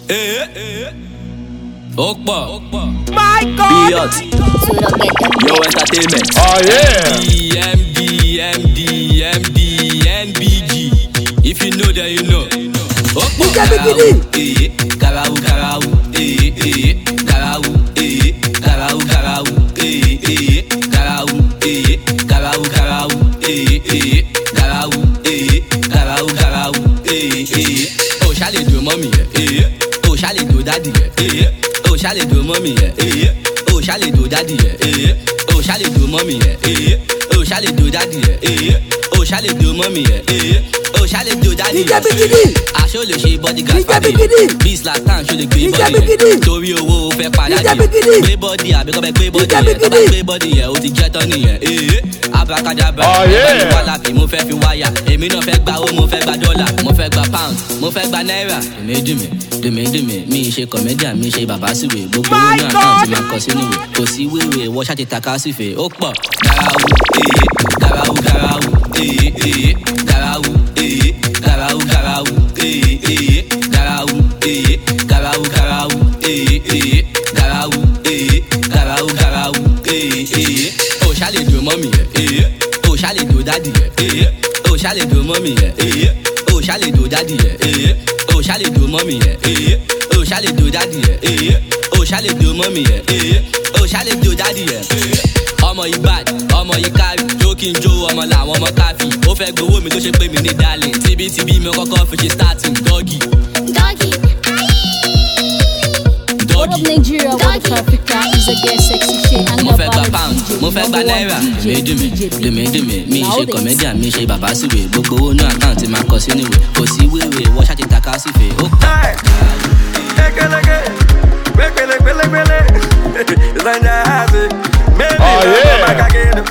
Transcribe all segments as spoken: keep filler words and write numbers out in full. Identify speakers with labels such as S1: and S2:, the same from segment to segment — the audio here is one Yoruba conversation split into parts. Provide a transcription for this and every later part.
S1: Eh, eh. Okpa.
S2: My God.
S1: Yo Entertainment.
S3: Oh yeah.
S1: M D, M D, M D, N B G. If you know that you know. Okpa. Eh, Karau, Karau. Eh, eh. Karau, eh. Karau, Karau. Eh, eh. Karau, eh. Karau, Karau. Eh, eh. Karau, eh. Karau, Karau. Eh, eh. Oh, shall it do mommy? Eh. Oh, shall it do daddy? Eh. Oh, shall it do mommy? Eh. Oh, shall it do daddy? Eh. Oh, shall it do mommy? Eh. Oh, shall it do daddy? Eh. Oh, shall it do mommy? Eh. Oh, shall it do daddy? I show the shape body got beast last time show the grey body. Torí owó fẹ́ padà díẹ̀. Gbé body àbí kọ́ bẹ gbé body yẹ. Tọ́ bá gbé body yẹ o ti jẹ́ tán nìyẹn. Abrakadabra. Ẹgbẹ́ mi wá láfi mo fẹ́ fi wáyà. Èmi náà fẹ́ gba owó mo fẹ́ gba dọ́là. Mo fẹ́ gba pound mo fẹ́ gba náírà. Dùmí dùmí dùmí dùmí mi ṣe comedian mi ṣe bàbá síwèé. Gbogbo owó náà kàn ti máa kọ sínú ìwé. Kò sí wéwèé wọ́n ṣáà ti taka sífèé. Ó pọ̀ garawu garawu garawu garawu garawu garawu garawu garawu garawu garawu garawu garawu o ṣale do mọ́mì yẹ o ṣale do dádì yẹ o ṣale do mọ́mì yẹ o ṣale do dádì yẹ o ṣale do mọ́mì yẹ o ṣale do dádì yẹ o ṣale do mọ́mì yẹ o ṣale do dádì yẹ. Ọmọ yìí bad, ọmọ yìí kárí, jókì ń jó ọmọ làwọn ọmọ káfí. Ó fẹ́ gbowó mi tó ṣe pé mi ní darling. Tíbítìbí mi kọ́kọ́ fi ṣe starting doggy.
S4: Doggy.
S5: What up Nigeria, what up Africa, is a girl sexy shit and
S1: Mo fẹ́ gba pound, mo fẹ́ gba náírà. Dùmí dùmí dùmí dùmí mi ṣe comedian mi ṣe bàbá síwèé. Gbogbo owó náà àkáǹtì máa kọ sínú ìwé. Kò sí wéwèé wọ́n ṣáà ti taka sífèé. Ó pọ̀.
S3: Oh yeah.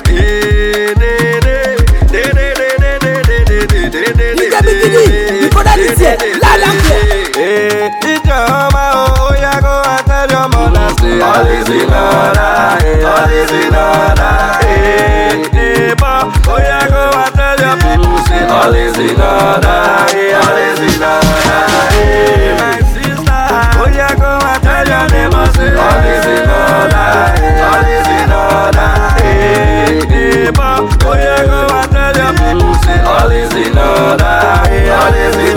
S6: All is in order, all is in order. Eh, eh, but oh yeah, go and tell your people say all is in order, all is in order. Eh, my sister, oh yeah, go and tell your neighbor say all is in order, all is in order. Eh, eh, but oh yeah, go and tell your people say all is in order, all is in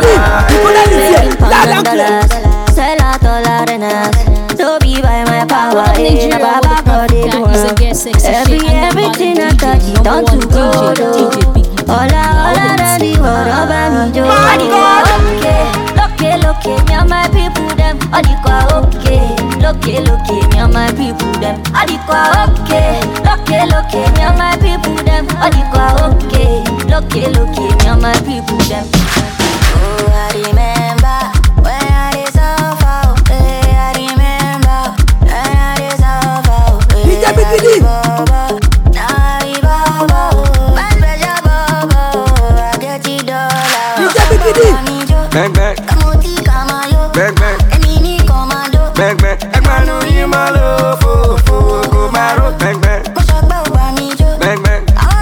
S6: order.
S4: Sell out all arenas. Don't be by my power.
S5: Nigeria, what up Africa, is a girl sexy
S4: Every
S5: shit and
S4: everything I touch it don't to go. All I all I the world over me do. Okay, okay, okay, me and my people them. All the qua okay, okay, okay, me and my people them. All the qua okay, okay, okay, me and my people them. All the qua okay, okay, okay, me and my people them. Oh, I remember when I was so far away. I remember when I was so far away. Now I bubble, my treasure bubble. I get it dollar.
S6: Bang bang, bang bang,
S4: Emini commando.
S6: bang bang. Egbanu yi ma lo fo fo go maro. Bang bang, bang bang.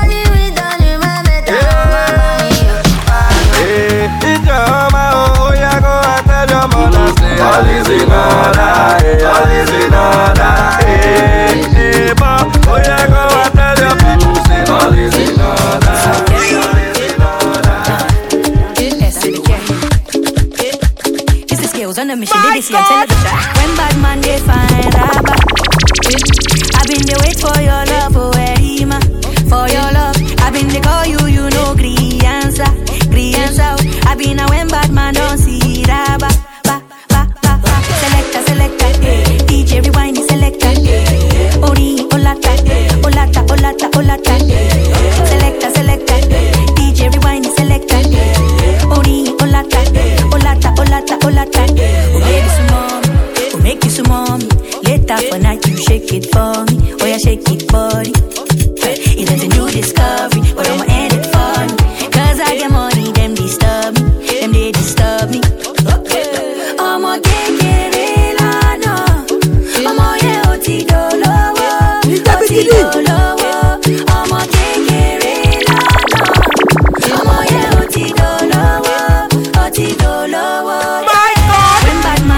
S6: Eh, ijoma o ya go and tell your mother say all is in order, all is in order. Eh, eh, but oh ya go and tell your people say all is in order, all is in order.
S7: It's the skills on the mission, they see and tell the track. When bad man they find rabba, I've been the wait for your love, oh Erima, for your love. I've been the call you, you know, gree answer, gree answer. I've been a when bad man don't see rabba, ba ba ba ba. Selector, selector, D J rewind, selector. Ori, olata, olata, olata, olata. Selector, selector, D J rewind, selector. Ori, olata, olata, olata, olata. Oh baby, some mommy, oh make you some mommy. Later for night you shake it for me. Oh yeah, shake it body. It is a new discovery, but I'ma end it funny. Cause I get money, them disturb me, them they disturb me. I'ma get it on, I'ma get oti dolowo, oti dolowo. I'ma get it on, I'ma get oti dolowo, oti dolowo. When bad man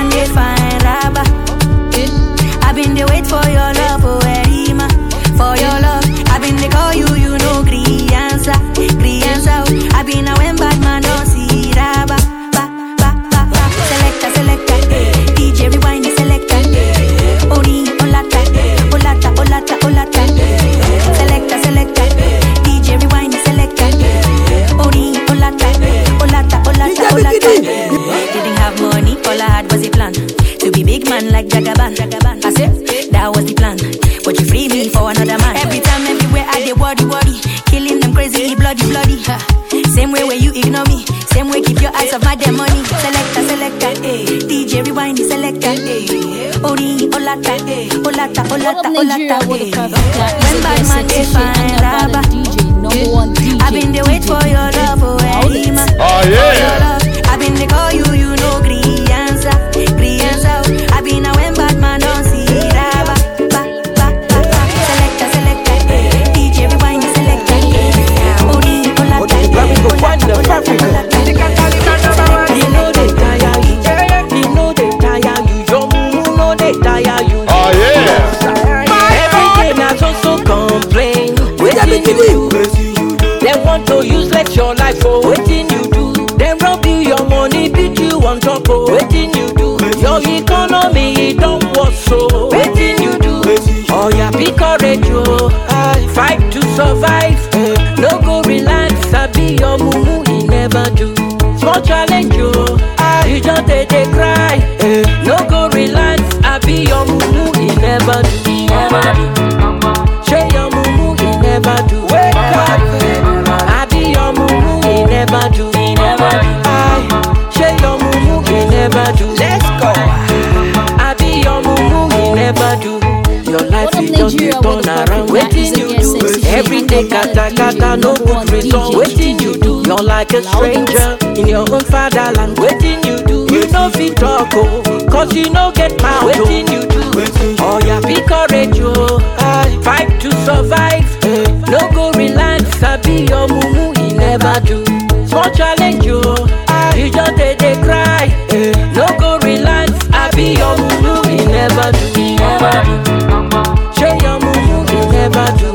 S7: J rewind the selector. Ori olata, olata, olata, olata. When bad man dey find raba, I've been the wait for your love, oh Elima.
S3: Oh yeah.
S7: I've been the call you, you know green answer, green answer. I've been a when bad man don't see raba. Ba ba ba ba. Selector, selector. D J rewind the selector. Ori olata, olata, olata, olata.
S2: You know they tire you, you know they tire you, your mumu know they tire you.
S3: Oh yeah.
S2: Every day now so so complain. Waiting you do, they want to use let your life for waiting you do. They rob you your money, beat you on top of waiting you do. Your economy don't work so waiting you do. Oh yeah, be courage yo, fight to survive. No go relax, I be your mumu, he never do. Small challenge yo, you just dey dey cry. No go relax, I be your mumu, he never do. He never do. Share your mumu, he never do. Wake up, I be your mumu, he never do. He never do. I share your mumu, he never do. Let's go. I be your mumu, he never do. Your life is just a turn around. Waiting you do. Every day kata kata, no good result. Waiting you do. You're like a stranger in your own fatherland. Waiting you do. You know fit talk oh, cause you no get mouth. Waiting you do. Oh yeah, be courage oh, fight to survive. No go relax, I be your mumu, he never do. Small challenge oh, you just dey dey cry. No go relax, I be your mumu, he never do. He never do. Share your mumu, he never do.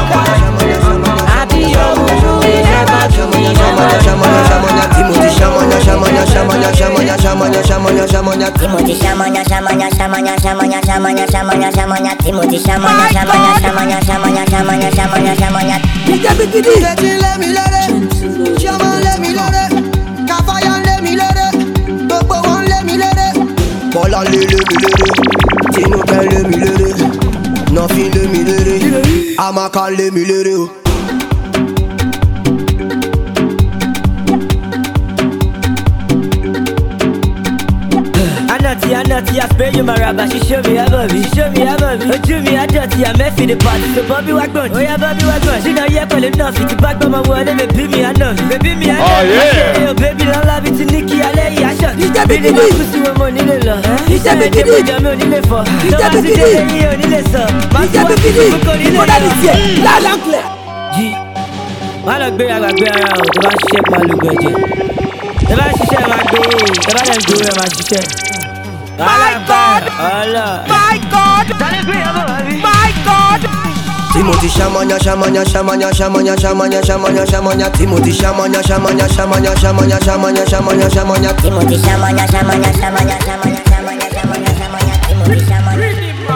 S2: I be your mumu, he never do. He never do.
S8: Timothy Shamanya, Shamanya, Shamanya, Shamanya, Shamanya, Shamanya, Shamanya, Timothy Shamanya, Shamanya, Shamanya, Shamanya, Shamanya, Shamanya, Shamanya, Timothy Shamanya, Shamanya, Shamanya, Shamanya, Shamanya, Shamanya, Shamanya.
S9: Let me let it, Shaman let me let it, Kafayan let me let it, Bobo one let me let it, Bola let me let it, Tino can let me let it, Nothing let me let it, Amaka let me let it.
S10: Anati, Anati, I spare you my rubber. She show me a Bobby, she show me a Bobby. Oh, do me a dirty, I'm a the party. So Bobby Wagon, oh yeah, Bobby Wagon. She know you're calling enough. It's back by my word, and baby me, I know. Baby me, I know.
S3: Oh yeah.
S10: Oh baby, I love it to Nikki, I lay ya shot.
S2: He's a big kid.
S10: Pussy with money, the law.
S2: He's a big kid.
S10: He's a big kid. He's a big kid. He's a big kid. Modalité, la langue. G. Malak be aga be ara o, tó bá ṣiṣẹ́ pẹ̀lú gbẹ̀jẹ̀. Tó bá ṣiṣẹ́ máa gbé, tó bá dẹ̀ gbé máa ṣiṣẹ́. My God! My God! My God!
S8: Timothy Shamanya, Shamanya, Shamanya, Shamanya, Shamanya, Shamanya, Shamanya, Timothy Shamanya, Shamanya, Shamanya, Shamanya, Shamanya, Shamanya, Shamanya,
S4: Timothy Shamanya, Shamanya, Shamanya, Shamanya, Shamanya, Shamanya, Shamanya, Timothy Shamanya.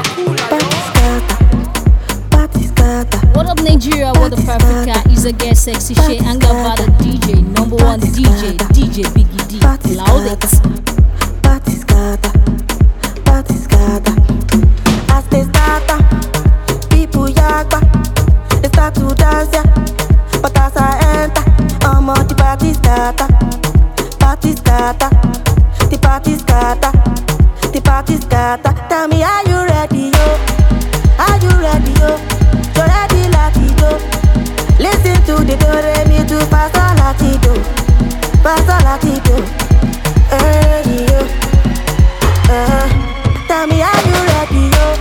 S5: What up Nigeria, what up Africa, is a get sexy shit, and got by the D J, number one D J, D J Biggie D, loud it.
S11: Party scatter, party scatter. As they start, people yagba, they start to dance ya. But as I enter, I'm on the party scatter, party scatter, the party scatter, the party scatter. Tell me, are you ready, yo? Are you ready, yo? You ready, latido? Listen to the do re mi do pasa latido, pasa latido. Ready, yo. Uh, tell me, are you ready, yo?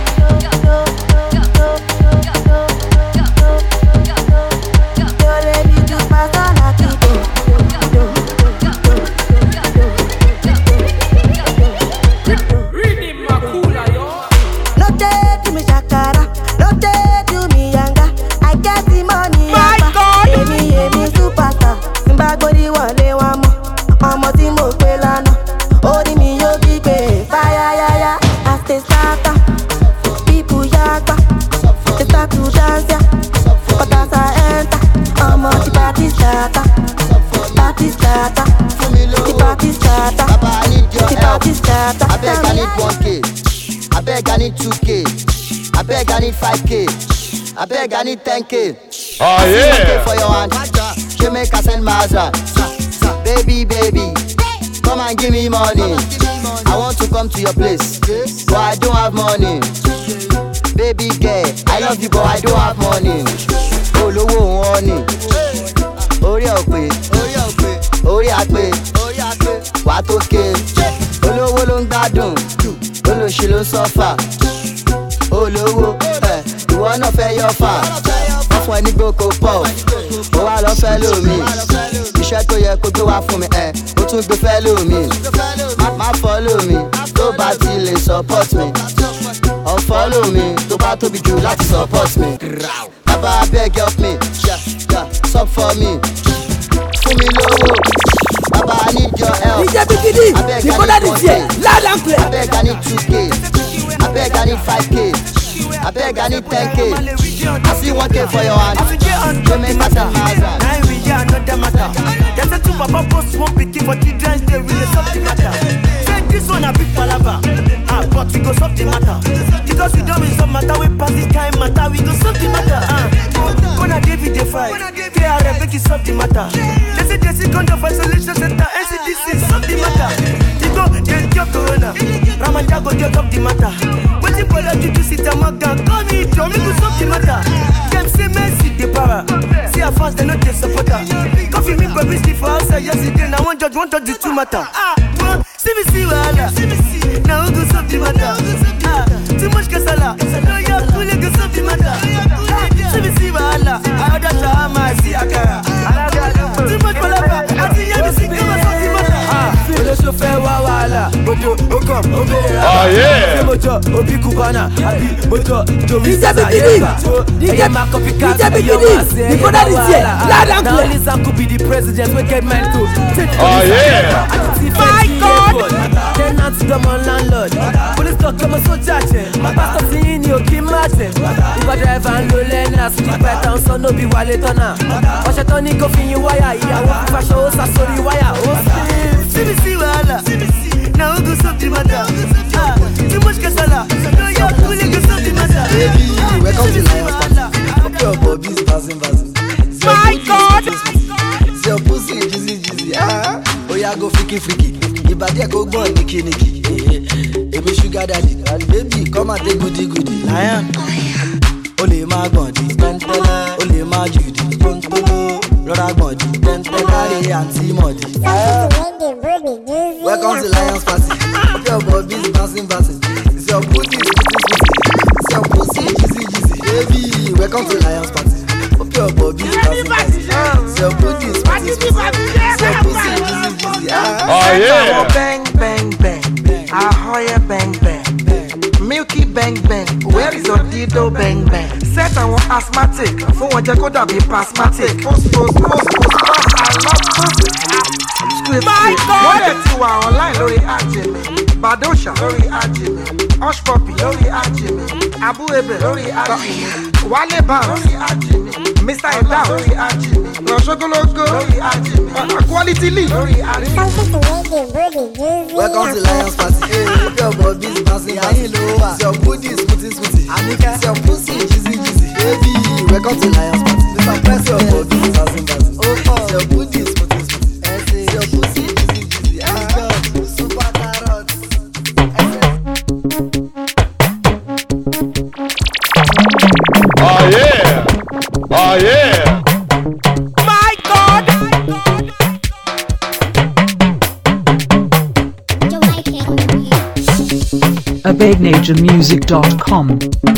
S11: You ready to pass on latido? No day to me shakara, no day to me yanga. I get the money. My God, emi emi superstar. Simba gori wale wamo, omo ti mo pe lana. Ori mi yo gbigbe, fire ya ya. As they start, people yagba, they start to dance ya. But as I enter, omo the party starter, party starter, the party starter, the party starter.
S9: I beg I need one K, I beg I need two K, I beg I need five K, I beg I need ten K.
S3: Oh yeah.
S9: For your hand, Jamaica send Mazda, baby baby, come and give me money. I want to
S12: come to your place, but I don't have money. Baby girl, I love you, but I don't have money. Olówó honey, orí ọ̀pẹ, orí àpè, wà tó ké. Olówó ló ń gbádùn, olóṣì ló ń sọ́fà. Olówó, ìwọ náà fẹ́ yọ fà. Wọ́n fún ẹ ní gboko pọ̀, ó wá lọ fẹ́ lómi. Iṣẹ́ tó yẹ kó gbé wá fún mi, ẹ̀ ó tún gbé fẹ́ lómi. Má follow mi, tó bá ti lè support mi. Unfollow mi, tó bá tóbi jù láti support mi. Baba beg help me, sub for me. Fún mi lówó, Baba I need your help.
S9: D J Bigidi, Nicola D J, loud and clear.
S12: I beg I need two K, I beg I need five K, I beg I need ten K. I see one K for your hand, you make matter.
S13: Now we are not the matter. There's a two papa post one picking for children, they really solve the matter. Say this one a big palava, ah, but we go solve the matter. Because we don't resolve matter, we pass this kind matter, we go solve the matter. Ah, when I give it the fight, K R M make it solve the matter. They say they see kind of isolation center, N C D C solve the matter. You go, they cure corona, Ramadan go get up the matter. When you bother to do sit and maga, call me, Joe, me go solve the matter. Them say Messi the para, see our fans they know they support her. Coffee me baby stiff for outside yesterday, now one judge, one judge the two matter. Ah, well, see me see wahala, now who go solve the matter? Ah, too much kasala, no you fully go solve the matter. Ah, see me see wahala, I order shahama, I see akara. Too much palava, I see you see come and solve the matter. Ah, follow so fair wahala, bojo, okom, obere.
S3: Oh yeah.
S13: Mojo, obi kubana, abi, mojo,
S9: D J Bigidi, D J Bigidi, Nicola D J, loud and clear.
S13: Now listen could be the president, we get men too.
S3: Oh yeah.
S13: My God. Tenants come on landlord. Police talk come on so judge. My pastor seeing you keep matching. If I drive and low learners, keep right down so no be wallet on her. Watch a tonic go fin you wire. Yeah, walk for show so sorry wire. Oh, see me see wahala. Now who go solve the matter? Ah, too much kasala. No you fully go solve the matter.
S12: Baby, welcome to Lions Party. Hope your bobby's passing, passing.
S13: My God.
S12: It's your pussy, jizzy, jizzy. Ah, oh yeah, go freaky, freaky. Ibadi go go niki, niki. Baby sugar daddy, baby come and take goody, goody. Lion, ole ma gbọ̀ndì, ole ma jùdì, lọ́ra gbọ̀ndì, kárí àǹtí mọ̀dì. Welcome to Lions Party. Hope your bobby's bouncing, bouncing. It's your booty, it's your pussy, jizzy, jizzy. Baby, welcome to Lions Party. Hope your bobby's bouncing, bouncing. It's your booty, it's your pussy, jizzy, jizzy.
S3: Oh yeah.
S14: Bang, bang, bang. Ahoy, bang, bang. Milky bang, bang. Where is your dido, bang, bang? Set I want asthmatic. For one jacoda be asthmatic. Post, post, post, post. I love pussy. Script. My God. What you are online, Lori Ajimi. Badosha, Lori Ajimi. Hush Puppy, Lori Ajimi. Abu Ebe, Lori Ajimi. Wale Bam, Lori Ajimi. Mister Edam, Lori Ajimi. Loshogologo, Lori Ajimi. Quality Lee, Lori Ajimi.
S12: Welcome to Lions Party. Hey, hope your bobby's bouncing, bouncing. It's your booty, smoothie, smoothie. It's your pussy, jizzy, jizzy. Baby, welcome to Lions Party. Mister Press your bobby's bouncing, bouncing. It's your booty, smoothie, smoothie. It's your pussy, jizzy, jizzy. Ah, super carrots.
S3: Oh yeah. Oh yeah.
S13: My God.
S15: a big nature music dot com.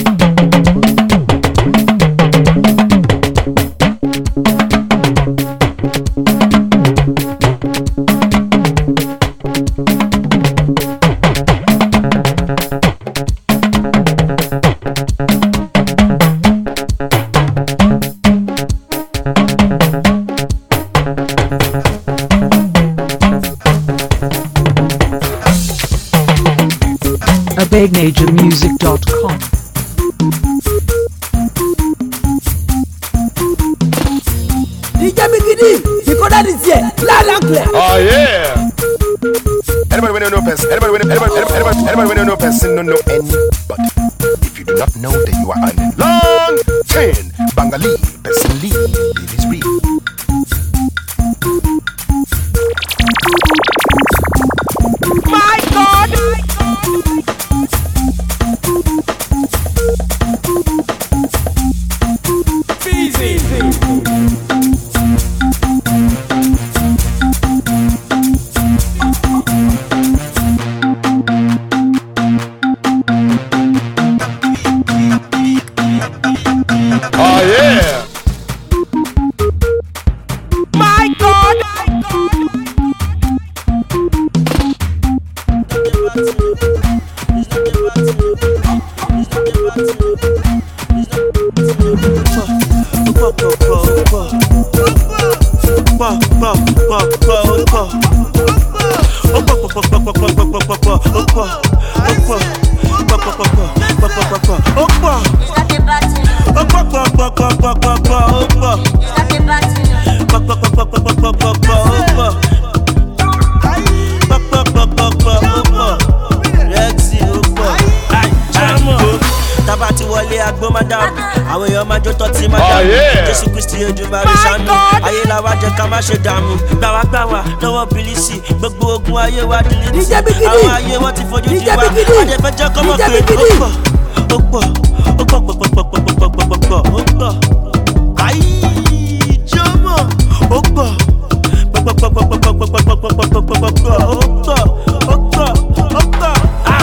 S15: a big nature music dot com.
S9: D J Bigidi, Nicola D J, loud and clear.
S3: Oh yeah. Anybody when you know person, anybody when anybody anybody anybody when you know person don't know anybody. If you do not know, then you are on long chain. Bangali, person lead, it is real.
S13: My God. pọ̀ ó pọ̀ ó pọ̀ pọ̀ pọ̀ pọ̀ pọ̀ pọ̀ pọ̀ pọ̀ ó pọ̀ ó pọ̀ pọ̀ pọ̀ pọ̀ pọ̀ pọ̀ pọ̀ ó pọ̀ pọ̀ pọ̀ pọ̀ pọ̀ pọ̀ pọ̀ pọ̀ pọ̀ ó pọ̀ pọ̀ pọ̀ pọ̀ pọ̀ ó pọ̀ Rexy ó pọ̀ jámọ̀ tábà ti wọlé agbó máa dàbí àwọn èèyàn máa jó tọ́tí máa dàbí Jésù Kristi Èdùmàrè ṣàánú ayé la wá jẹ́ ká má ṣe dààmú gbàwágbàwá lọ́wọ́ bílísì gbogbo ogun ayé wa dìlítì àwọn ayé wọn ti fojú di wa àjẹfẹ́ jẹ́ kọ́mọ̀ pé ó pọ̀ ó pọ̀ ó pọ̀ pọ̀ pọ̀ pọ̀ pọ̀ pọ̀ pọ̀ ó pọ̀ ayé jámọ̀ ó pọ̀ pọ̀ pọ̀ pọ̀ pọ̀ pọ̀ pọ̀ pọ̀ pọ̀ pọ̀ pọ̀ pọ̀ pọ̀ ó pọ̀ ó pọ̀ ó pọ̀ ó pọ̀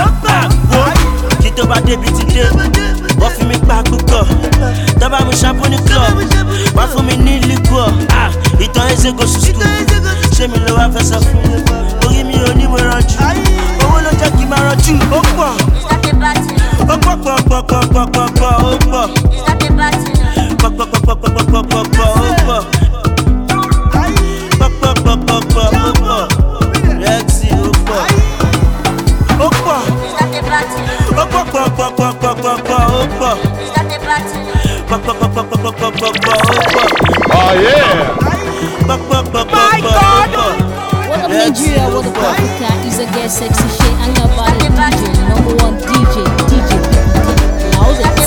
S13: kí tó bá débi ti dé wọ́n fi mi pa púpọ̀ dábàá mi ṣàpọ̀ ní club wọ́n fún mi ní liquor ìtàn ẹsẹ̀ kò sùn skul ṣé mi ló wá fẹ́ sọ fún mi orí mi ò ní mo rànjú owó ló jẹ́ kí n máa rànjú ó pọ̀ ó pọ̀ pọ̀ pọ̀ pọ̀ pọ̀ pọ̀ pọ̀ ó pọ̀ pọ̀ pọ̀ pọ̀ pọ̀ pọ̀ pọ̀ pọ̀ pọ̀ ó pọ̀ pọ̀ pọ̀ pọ̀ pọ̀ pọ̀ ó pọ̀ Rexy ó pọ̀ ó pọ̀ ó pọ̀ pọ̀ pọ̀ pọ̀ pọ̀ pọ̀ pọ̀ ó pọ̀ pọ̀ pọ̀ pọ̀ pọ̀ pọ̀ pọ̀ pọ̀ pọ̀ ó pọ̀.
S3: Oh yeah!
S13: Pọ̀ pọ̀ pọ̀ pọ̀ pọ̀ ó pọ̀.
S5: What up Nigeria, what up Africa, is a get sexy shit and your body D J, number one D J, D J Biggie D. Loud it.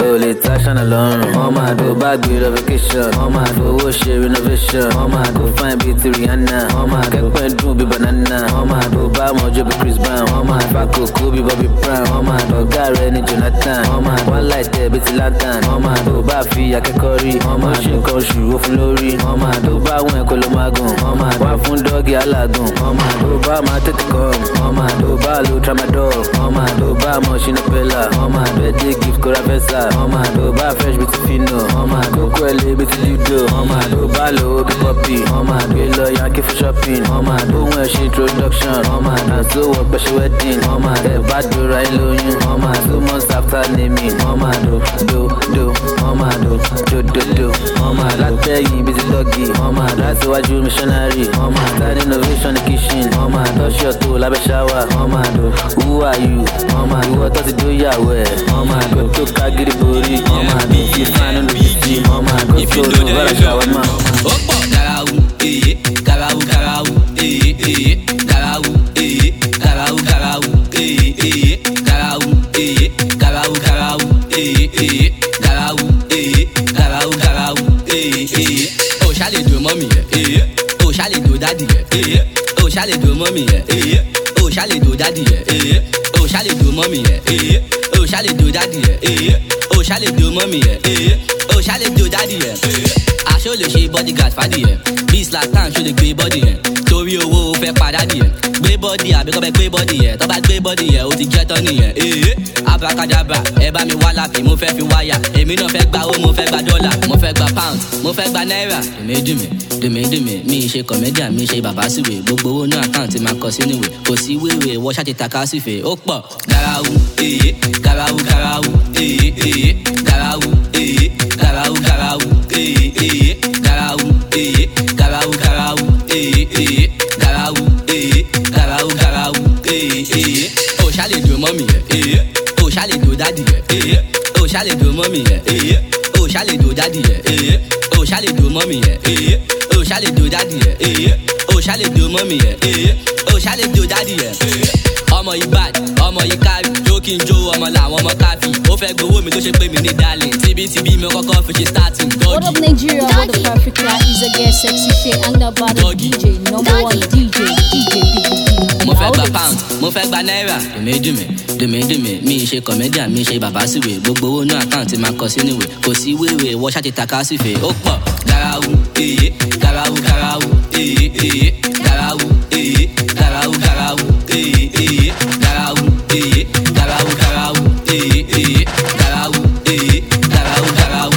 S16: Holy Tashan alone. Oh my do bad good vacation. Oh my do worship renovation. Oh my do fine beauty Rihanna. Oh my get when do be banana. Oh my do buy mojo be Chris Brown. Oh my Paco Kobe Bobby Brown. Oh my do Gary and Jonathan. Oh my one light there Betty Lantern. Oh my do buy Fia Kekori. Oh my she go shoe of Lori. Oh my do buy when Kolomagun. Oh my buy fun doggy alagun. Oh my do buy my take come. Oh my do buy low tramadol. Oh my do buy machine bella. Oh my birthday gift Coravesa. Oh my do buy fresh beauty fino. Oh my do quelle beauty ludo. Oh my do buy low be puppy. Oh my do lo yankee for shopping. Oh my do when she introduction. Oh my dance so work but she wedding. Oh my the bad do right low you. Oh my two months after naming. Oh my do do do. Oh my do do do do. Oh my that peggy busy doggy. Oh my that's what you missionary. Oh my that innovation in the kitchen. Oh my touch your toe like a shower. Oh my do who are you? Oh my you what does it do ya way? Oh my go to Kagiri Buri. Oh my do you find on the beach. Oh my go to the Vara shower man.
S1: Opo garau eh garau garau eh eh garau eh garau garau eh eh garau eh garau garau eh eh garau eh garau garau eh eh oh shall do mommy eh oh shall do daddy eh oh shall do mommy eh oh shall do daddy eh oh shall do mommy eh oh shall do daddy eh oh shall do mommy eh oh shall do daddy eh aṣọ lè ṣe bodyguard fàdí ẹ̀ bí Zlatan ṣó lè gbé bọ́dì ẹ̀ torí owó fẹ́ padà dì ẹ̀ gbé bọ́dì àbí kọ́ bẹ gbé bọ́dì ẹ̀ tọ́ bá gbé bọ́dì ẹ̀ ó ti jẹ́ tán nìyẹn ee abrakadabra ẹ bá mi wá lápì mo fẹ́ fi wáyà èmi náà fẹ́ gba owó mo fẹ́ gba dọ́là mo fẹ́ gba pound mo fẹ́ gba náírà dùmídùmí dùmídùmí mi ṣe kọ̀mẹ́díà mi ṣe bàbá síwèé gbogbo owó náà àkáǹtì máa kọ sínú ìwé kò sí wéwèé wọ́n ṣáà ti taka sífèé ó pọ̀ garawu ee garawu garawu ee ee garawu ee garawu garawu ee ee garau eh garau garau eh eh garau eh garau garau eh eh oh shall do mommy eh oh shall do daddy eh oh shall do mommy eh oh shall do daddy eh oh shall do mommy eh oh shall do daddy eh oh shall do mommy eh oh shall do daddy eh ọmọ yìí bad ọmọ yìí kárí jókì ń jó ọmọ làwọn ọmọ káfí ó fẹ́ gbowó mi tó ṣe pé mi ní darling tibítibí mi kọ́kọ́ fi ṣe starting doggy.
S5: What up Nigeria, what up Africa, is a girl sexy shit and about the D J, number one D J, D J Biggie D.
S1: mo fẹ́ gba pound mo fẹ́ gba náírà dùmídùmí dùmídùmí mi ṣe kọ̀mẹ́díà mi ṣe bàbá síwèé gbogbo owó náà àkáǹtì máa kọ sínú ìwé kò sí wéwèé wọ́n ṣáà ti taka sífèé ó pọ̀ garawu ee garawu garawu ee ee garawu ee garawu garawu ee ee garawu ee garawu garawu ee ee garawu ee garawu garawu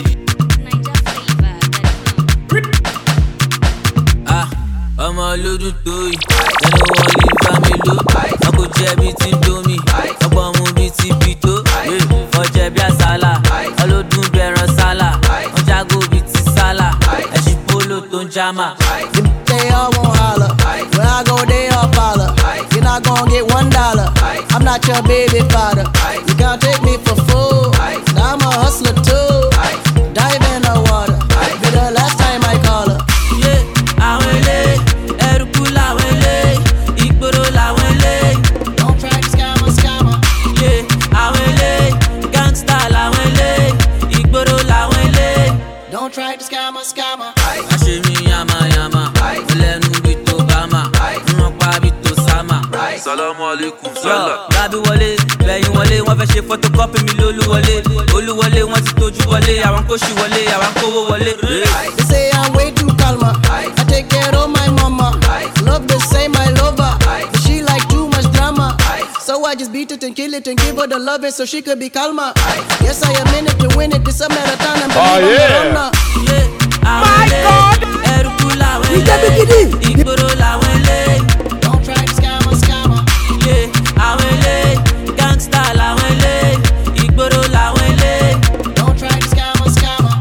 S16: ah ọmọ lódún tó yìí ẹnu wọn lè bá mi lò wọn kò jẹ bí ti domi ọgbọ́n mu bí ti bí tó wọn jẹ bí àsálà ọlọ́dún bẹ̀rẹ̀ sálà wọn jágó bí ti sálà ẹ̀sìn polo tó ń jámà.
S9: They all won't holler. When I go, they all follow. You're not gonna get one dollar. I'm not your baby father. You can't take me for fool. Now I'm a hustler too. Dive in the water. Be the last time I call her.
S16: Yeah, àwọn ilé ẹrùkú làwọn ilé ìgboro làwọn ilé.
S9: Don't try to scam a scammer.
S16: Yeah, àwọn ilé gangsta làwọn ilé ìgboro làwọn ilé.
S9: Don't try to scam a scammer.
S16: Àṣemí yamayama lẹ́nu bí tó bá mà wọ́n pa bí tó sámà.
S6: Salamu alaikum sala.
S16: Rábí wọlé bẹ̀yìn wọlé wọ́n fẹ́ ṣe photocopy mi lólúwọlé olúwọlé wọ́n ti tójú wọlé àwọn kò ṣì wọlé àwọn kówó wọlé.
S9: They say I'm way too calmer. I take care of my mama. Love the same, I love her. But she like too much drama. So I just beat it and kill it and give her the loving so she could be calmer. Yes, I am in it to win it. This a marathon and believe I'm the runner.
S16: My God! Ẹrùkú làwọn ilé ìgboro làwọn ilé.
S9: Don't try to scam a scammer.
S16: Yeah, àwọn ilé gangsta làwọn ilé ìgboro làwọn ilé.
S9: Don't try to scam a scammer.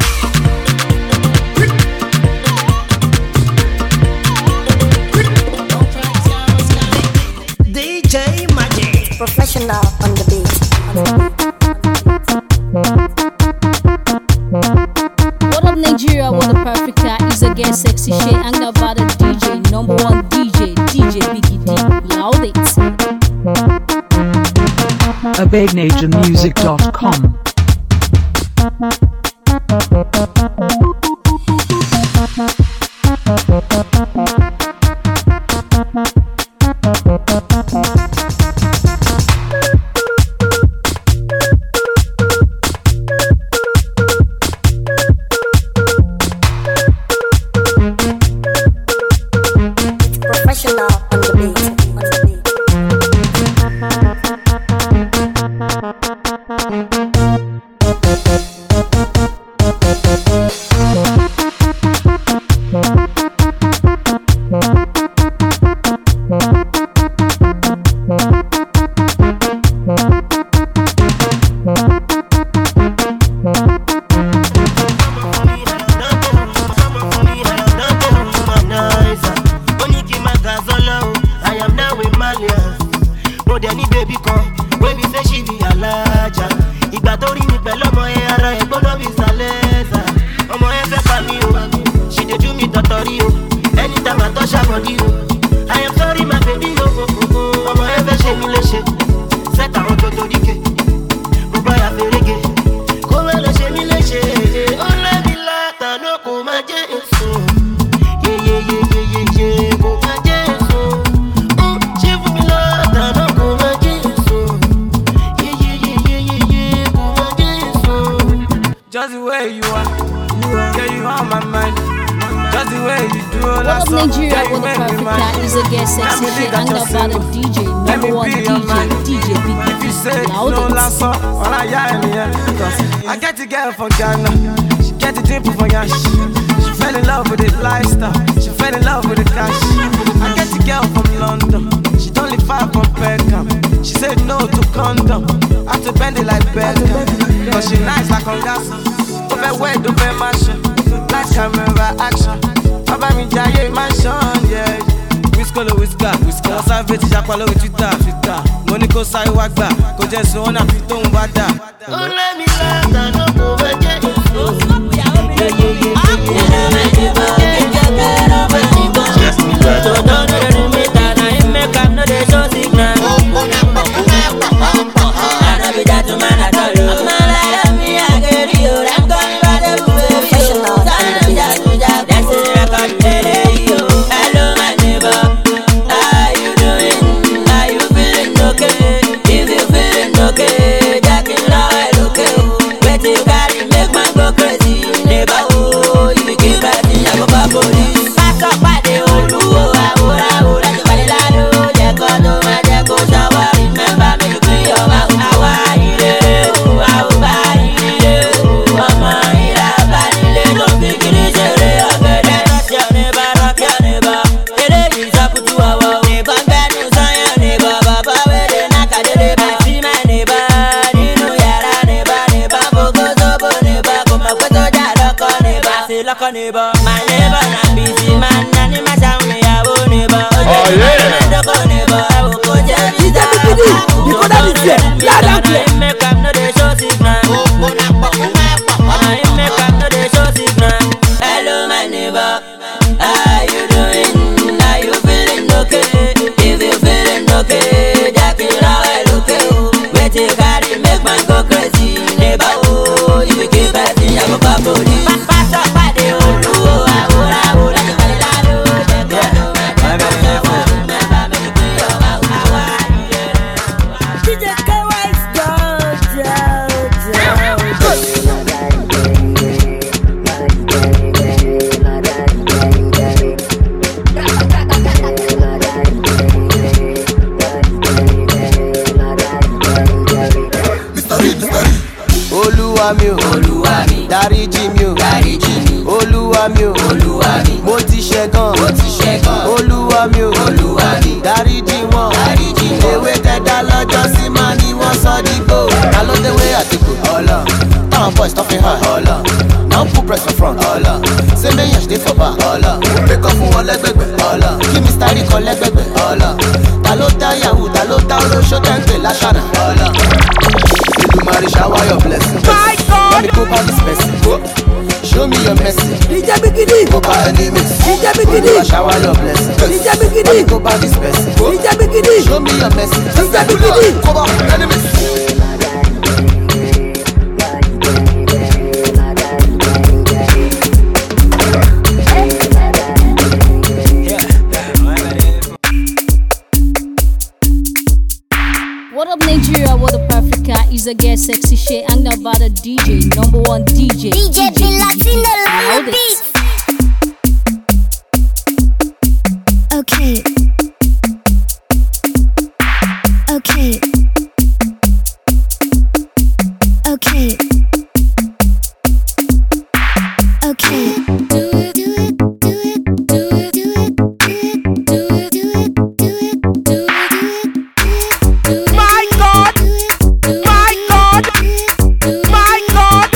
S13: D J Magic.
S4: Professional on the beat.
S5: What up Nigeria, what up Africa, is a girl sexy shit and about the D J, number one D J, D J Biggie D. Loud it.
S15: a big nature music dot com
S5: a get sexy shit. I'm about the D J, number one D J.
S4: D J P Latino on the beat. Okay. Okay. Okay. Okay. Do it, do it, do it, do it, do it, do it, do it, do it, do it, do it. My God! My God! My God!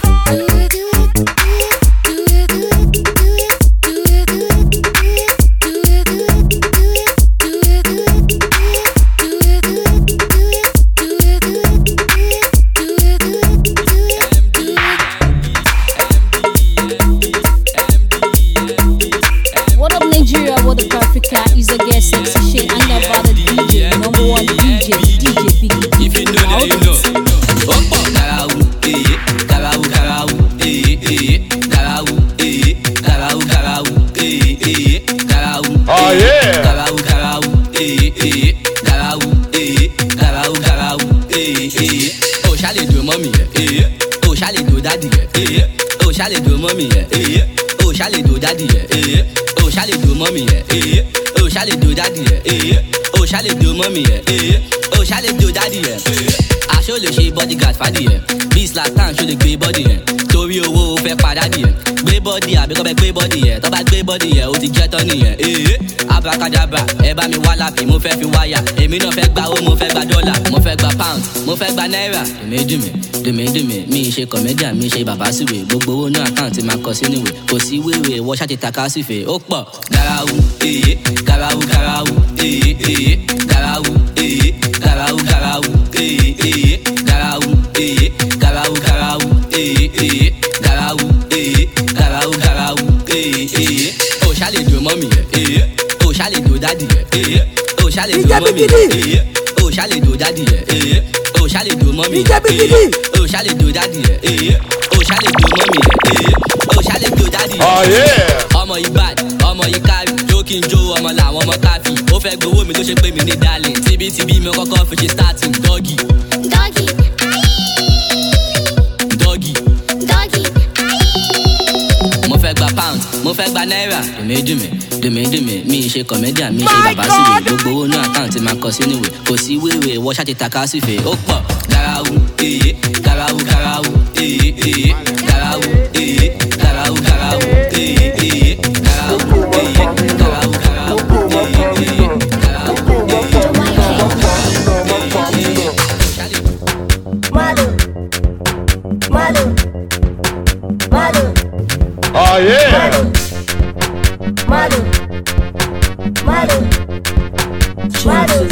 S5: What up, Nigeria? What up, Africa? Is a get sexy shit. I'm about the D J, number one D J, D J Biggie.
S1: If you know that you know. Opo karawu, eh, karawu karawu, eh, eh, karawu, eh, karawu karawu, eh, eh, karawu.
S3: Oh yeah.
S1: Karawu karawu, eh, eh, karawu, eh, karawu karawu, eh, eh. Oh, shall it do mommy, eh? Oh, shall it do daddy, eh? Oh, shall it do mommy, eh? Oh, shall it do daddy, eh? Oh, shall it do mommy, eh? Oh, shall it do daddy, eh? Oh, shall it do mommy, eh? Oh, shall it do daddy, eh? Aṣọ lè ṣe bodyguard fàdí ẹ̀ bí Zlatan ṣó lè gbé bọ́dì ẹ̀ torí owó ó fẹ́ padà dì ẹ̀ gbé bọ́dì àbí kọ́ bẹ gbé bọ́dì ẹ̀ tọ́ bá gbé bọ́dì ẹ̀ ó ti jẹ́ tán nìyẹn ee abrakadabra ẹ bá mi wá lápì mo fẹ́ fi wáyà èmi náà fẹ́ gba owó mo fẹ́ gba dọ́là mo fẹ́ gba pound mo fẹ́ gba náírà dùmídùmí dùmídùmí mi ṣe comedian mi ṣe bàbá síwèé gbogbo owó ní àkáǹtì máa kọ sínú ìwé kò sí wéwèé wọ́n ṣáà ti taka sífèé ó pọ̀ garawu ee garawu garawu ee ee garawu ee garawu garawu ee ee garawu ee garawu garawu ee ee garawu ee garawu garawu ee ee o ṣàlè dùn mọ́ mi ee o ṣàlè dùn dádì ee o ṣàlè dùn mọ́ mi ee o ṣàlè dùn dádì ee o ṣàlè dùn mọ́ mi ee o ṣàlè dùn dádì ee o ṣàlè dùn mọ́ mi ee o ṣàlè dùn dádì ọmọ yìí bad ọmọ yìí kárí jó kí n jó ọmọ làwọn ọmọ káfí ó fẹ́ gbowó mi tó ṣe pé mi ní darling tibítibí mi kọ́kọ́ fi ṣe starting doggy.
S4: Doggy.
S1: Doggy.
S4: Doggy.
S1: Mo fẹ́ gba pound, mo fẹ́ gba náírà. Dùmídùmí, dùmídùmí, mi ṣe comedian, mi ṣe bàbá síwèé. Gbogbo owó náà àkáǹtì máa kọ sínú ìwé. Kò sí wéwèé, wọ́n ṣáà ti taka sífèé. Ó pọ̀ garawu, ee, garawu, garawu, ee, ee, garawu, ee, garawu, garawu, ee, ee, garawu, ee, garawu, garawu, ee, ee, garawu, ee.
S4: Malu. Malu. Malu.
S3: Oh yeah.
S4: Malu. Malu. Malu.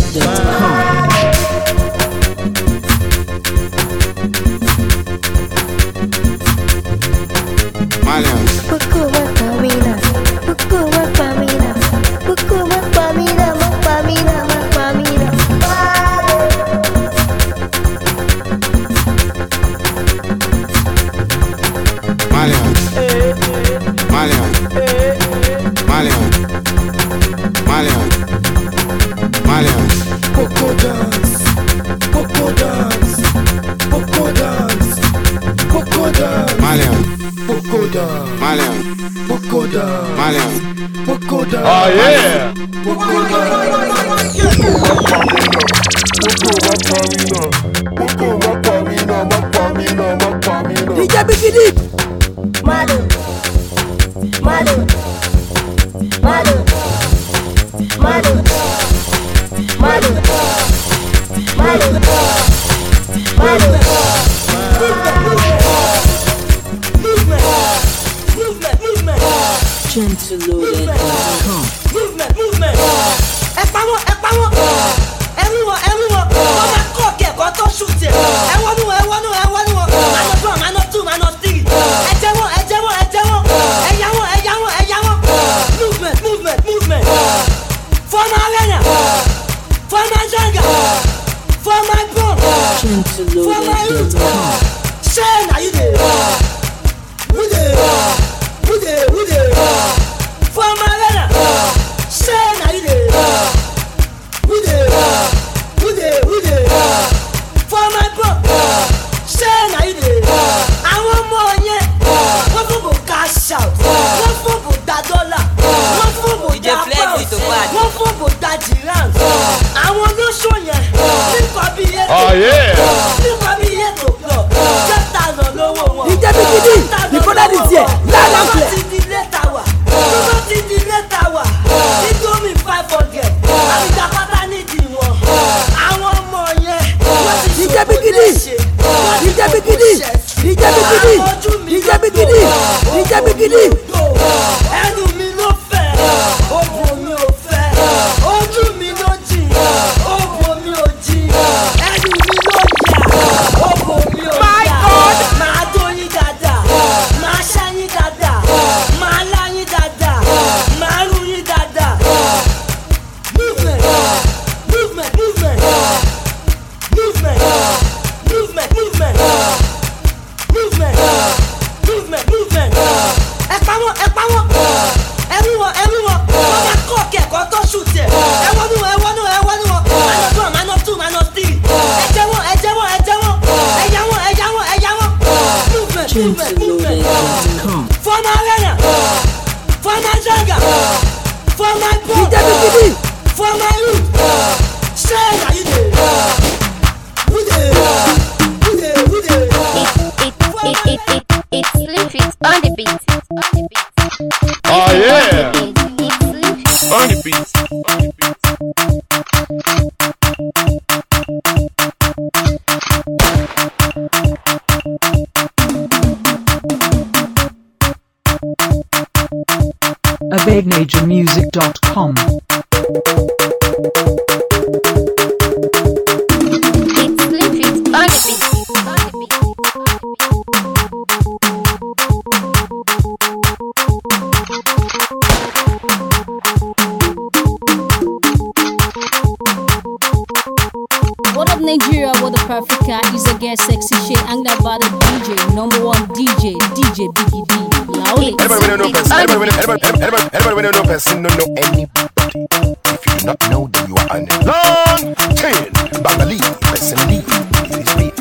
S4: Buku mapamina, buku mapamina, buku mapamina, mapamina, mapamina.
S17: Malian, Malian, Malian, Malian, Malian.
S9: Poco dance, poco dance, poco dance, poco dance.
S17: Malian,
S9: poco dance,
S17: Malian,
S9: poco dance,
S17: Malian,
S9: poco dance.
S3: Oh yeah.
S9: Poco dance. Poco mapamina, mapamina, mapamina.
S2: D J Biggie.
S4: Malu. Malu. Malu. Malu. Malu. Malu. Malu.
S2: Gentleloaded dot com.
S13: Movement, movement. Ẹ pa wọ́n, ẹ pa wọ́n. Ẹ mú wọn, ẹ mú wọn. Wọ́n máa kọ́ kẹ̀kọ́ tó ṣùtì. Ẹ wọnú wọn, ẹ wọnú wọn, ẹ wọnú wọn. Minus one, minus two, minus three. Ẹ jẹ́ wọn, ẹ jẹ́ wọn, ẹ jẹ́ wọn. Ẹ yá wọn, ẹ yá wọn, ẹ yá wọn. Movement, movement, movement. For my arena, for my Jenga, for my bone, for my root. Say na you dey. Who dey? Who dey? Who dey? For my arena. Say na you dey. Who dey?
S9: Bikini, D J Bikini, D J Bikini, D J Bikini.
S13: Ẹnu mi ló fẹ́, ogun mi ò fẹ́, ojú mi ló jìn, ogun mi ò jìn, ẹnu mi ló yà, ogun mi ò yà. Màá tó yín dáadáa, màá ṣá yín dáadáa, màá lá yín dáadáa, màá rú yín dáadáa. Movement, movement, movement, movement, movement, movement, movement, movement, movement. Ẹ pa wọ́n, ẹ pa wọ́n, ẹ mú wọn, ẹ mú wọn, wọ́n máa kọ́ kẹ̀kọ́ tó ṣùtì ẹ̀. Ẹ wọ́n ní wọn, ẹ wọ́n ní wọn, ẹ wọ́n ní wọn. Minus one, minus two, minus three. Ẹ jẹ́ wọn, ẹ jẹ́ wọn, ẹ jẹ́ wọn. Ẹ yá wọn, ẹ yá wọn, ẹ yá wọn. Movement, movement, movement. For my arena, for my jungle, for my pop, for my root. Say how you dey. Who dey? Who dey? Who dey?
S4: It, it, it, it's Sleepy on the beat.
S3: Oh yeah.
S4: On the beat.
S15: abegnature music dot com.
S4: It's Sleepy on the beat.
S5: What up, Nigeria? What up, Africa? Is a guest sexy shit. I'm the bad D J, number one D J, D J Biggie D. Loudly.
S3: Anybody when know person, anybody when anybody anybody anybody when know person, don't know anybody. If you do not know, then you are on a long chain. Bangali, person lead. It is me.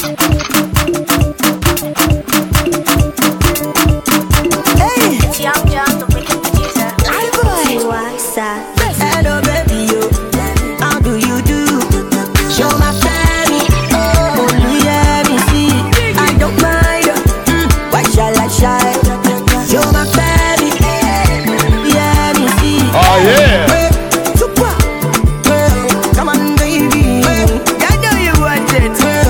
S7: Hey, it's Young John, the wicked producer. I boy, what's up? Hello, baby, yo. How do you do? Show my family. Oh, yeah, me see. I don't mind. Mm, why shall I shine? Show my family. Yeah, me see.
S3: Oh yeah.
S7: Hey, super. Hey, come on, baby. Hey, I know you want it. Hey,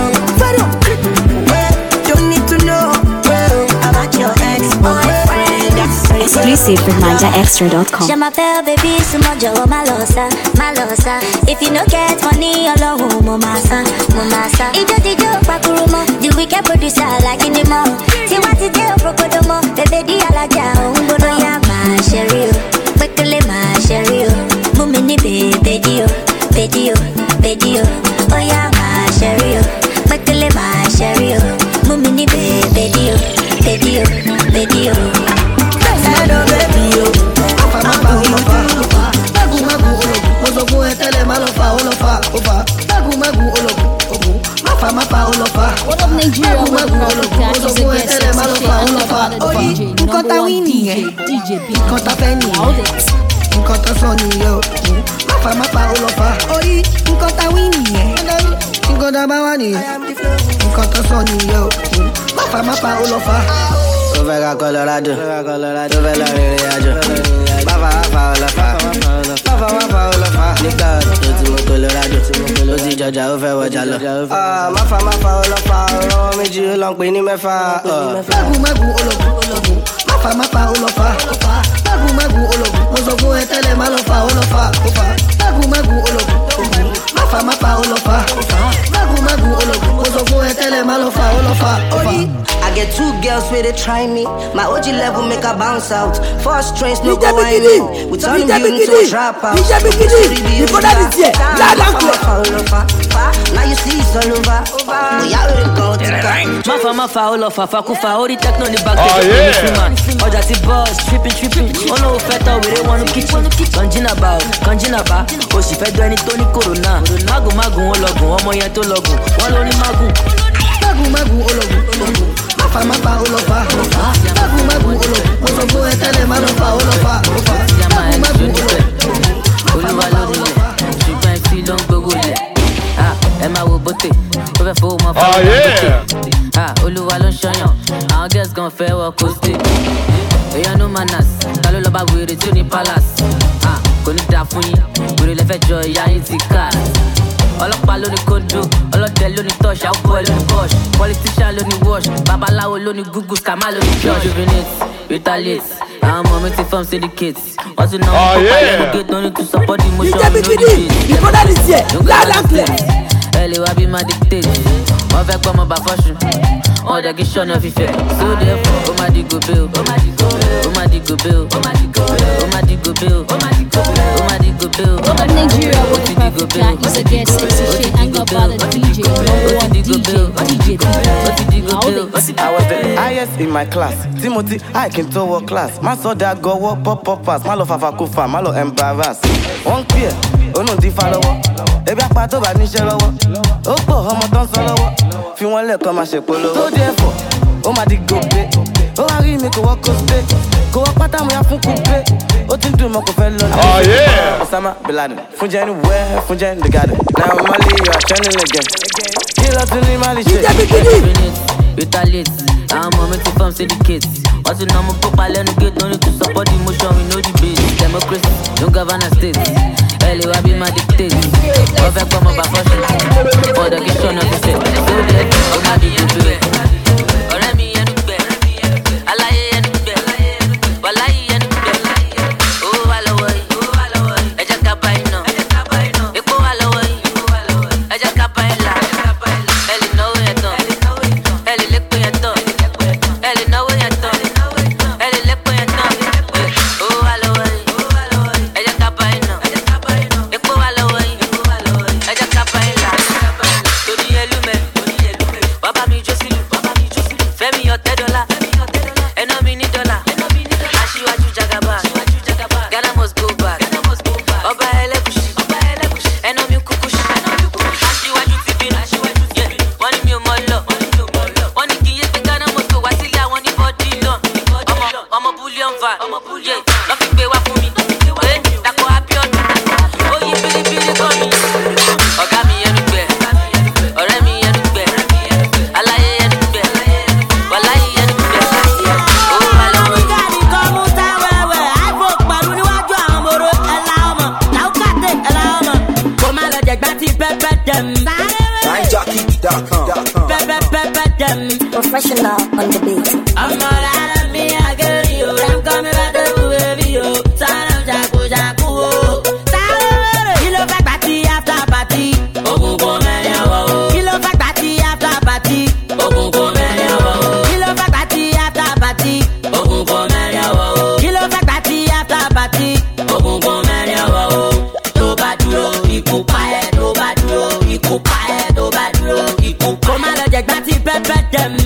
S7: hey, don't need to know about your ex-boyfriend.
S18: Exclusive from manja extra dot com.
S4: Je m'appelle baby, c'est mon joe, malosa, malosa. If you no get money, alone, momasa, momasa. Ijo dijo, pakurumo, the wicked producer like in the mall. See what it do, prokodomo, baby di alaja, umbono ya ma sherry, bekele ma sherry, mumini baby dio, baby dio, baby dio, oh ya ma sherry, bekele ma sherry, mumini baby dio, baby dio, baby dio.
S7: Hello, baby, yo. Mafa, mafa, olofa. Magu, magu, ologu. Mozogu, etele, malofa, olofa, ofa. Magu, magu, ologu, ogu. Mafa, mafa, olofa.
S5: What up, Nigeria? What up, Africa? Is a guest sexy shit. I'm the bad D J, number one D J, D J Biggie. Loudly.
S7: Nǹkan tó sọ nìyẹn o. Máfa máfa ó lọ fa. Orí nǹkan tá wí nìyẹn. Nǹkan tá bá wà nìyẹn. Nǹkan tó sọ nìyẹn o. Máfa máfa ó lọ fa.
S19: Tó fẹ́ ká Colorado, tó fẹ́ lọ rìnrìn àjò. Máfa máfa ó lọ fa. Máfa máfa ó lọ fa. Nígbà tó ti mú Colorado, ó ti jọjà ó fẹ́ wọjà lọ. Máfa máfa ó lọ fa. Ọ̀rọ̀ méjì ó lọ pè ní mẹ́fà.
S7: Mágu mágu ó lọ bù. Máfa máfa ó lọ fa. Mágu mágu ó lọ bù. Mo sọ fún ẹ tẹ́lẹ̀ má lọ fa ó lọ fa. Mágu mágu ó lọ bù. Máfa máfa ó lọ fa. Mágu mágu ó lọ bù. Mo sọ fún ẹ tẹ́lẹ̀ má lọ fa ó lọ fa.
S19: I get two girls where they try me. My O G level make her bounce out. First trains no go wine in. We turn you into a trap out.
S9: D J Bikini, you got that here. Loud and clear.
S19: Now you see it's all over. Oh yeah, we go to
S10: Mafa mafa all of Fafa Kufa. All the techno the back.
S3: Oh yeah.
S10: Oh that's the boss. Tripping tripping. Oh no feta we don't want to kitchen. Kanjina ba, kanjina ba. Oh she fed any Tony Corona. Magu magu ologun. Omo yen to logun. One lonely magu.
S7: Magu magu ologun. Máfa máfa ó lọ fa. Mágu mágu ó lọ bù. Mo sọ fún ẹ tẹ́lẹ̀ má lọ fa ó lọ fa. Mágu mágu ó lọ bù.
S10: Olúwa lórí ilẹ̀, ṣùgbọ́n ìfi ló ń gbogbo ilẹ̀. Ẹ máa wo bóté, ó fẹ́ fowó mọ́ fún ọmọ bóté. Olúwa ló ń ṣọyàn, àwọn girls gan fẹ́ wọ kóstè. Èèyàn no manners, ta ló lọ bá wèrè tí ó ní palace. Kò ní dáa fún yín, wèrè lẹ́fẹ̀ẹ́ jọ ìyá yín ti ká. Ọlọ́pàá ló ní kóńdó, ọlọ́dẹ
S16: Bell lóní touch, out boy lóní push. Politician lóní wash, babaláwo lóní Google, scammer lóní judge. Rejuvenate, retaliate, àwọn ọmọ mi ti form syndicate. Wọ́n ti náà wọ́n kópa lẹ́nu gate, no need to support the motion.
S2: Ìjẹ́ bíkíní, ìkọ́dá ní tiẹ̀, láàlá clear.
S16: Ẹ lè wá bí máa dictate, wọ́n fẹ́ gbọ́ ọmọ bá fọ́ṣù. Wọ́n dẹ̀ kí sọ́nà fífẹ́, so therefore, ó máa di gòbé o. Ó máa di gòbé o. Ó máa di gòbé o. Ó máa di gòbé o. Ó máa di gòbé o. Ó máa di gòbé o. Ó máa di gòbé o.
S5: Up Nigeria with the perfect guy is a guest sexy shit and got by the D J, number one D J, D J P.
S20: I was the highest in my class. Timothy, I can to work class. My soda go work pop pop pass. My love fafa kufa, my love embarrass. One peer, oh no di follower. Ebi apato ba ni se lowo. O po omo ton so lowo. Fi won le kan ma se polo. So therefore, o ma di go pe. O wa ri mi ko work ko stay. Ko wa pata mo ya fun coupe. O tin dun mo ko fe lo.
S3: Oh yeah.
S20: Osama Bin Laden. Fun je anywhere, fun je in the garden. Now Mali, you are trending again. Kill us in Mali shit.
S16: Retaliate, àwọn ọmọ mi ti form syndicate. Wọ́n ti ná mo pópa lẹ́nu gate, no need to support the motion, we know the base. Democracy, no govern a state. Ẹ lè wá bí máa dictate. Wọ́n fẹ́ gbọ́ ọmọ bá fọ́ṣù. Fọ́dọ̀ kí sọ́nà fi ṣe. Ṣé ó lè ó má di gbogbo ẹ̀? Ọ̀rẹ́ mi ẹnu gbẹ, aláyé ẹnu gbẹ, wàláyé ẹnu gbẹ. Owó wà lọ́wọ́ yìí, ẹ jẹ́ ká bá iná. Epo wà lọ́wọ́ yìí, ẹ jẹ́ ká bá ẹ̀ là. Ẹ lè náwó yẹn tán.
S4: Professional on the beat.
S10: I'm not out of me, I get you. I'm coming back to baby, yo. Sana jaku jaku, oh. Sana kilo back party after party. Ogun go many awo. Kilo back party after party. Ogun go many awo. Kilo back party after party. Ogun go many awo. Kilo back party after party. Ogun go many awo. To bá dúró, ikú pa ẹ́. To bá dúró, ikú pa ẹ́. To bá dúró, ikú pa ẹ́. Kó má lọ jẹ gbá tí pẹ́pẹ́ dem.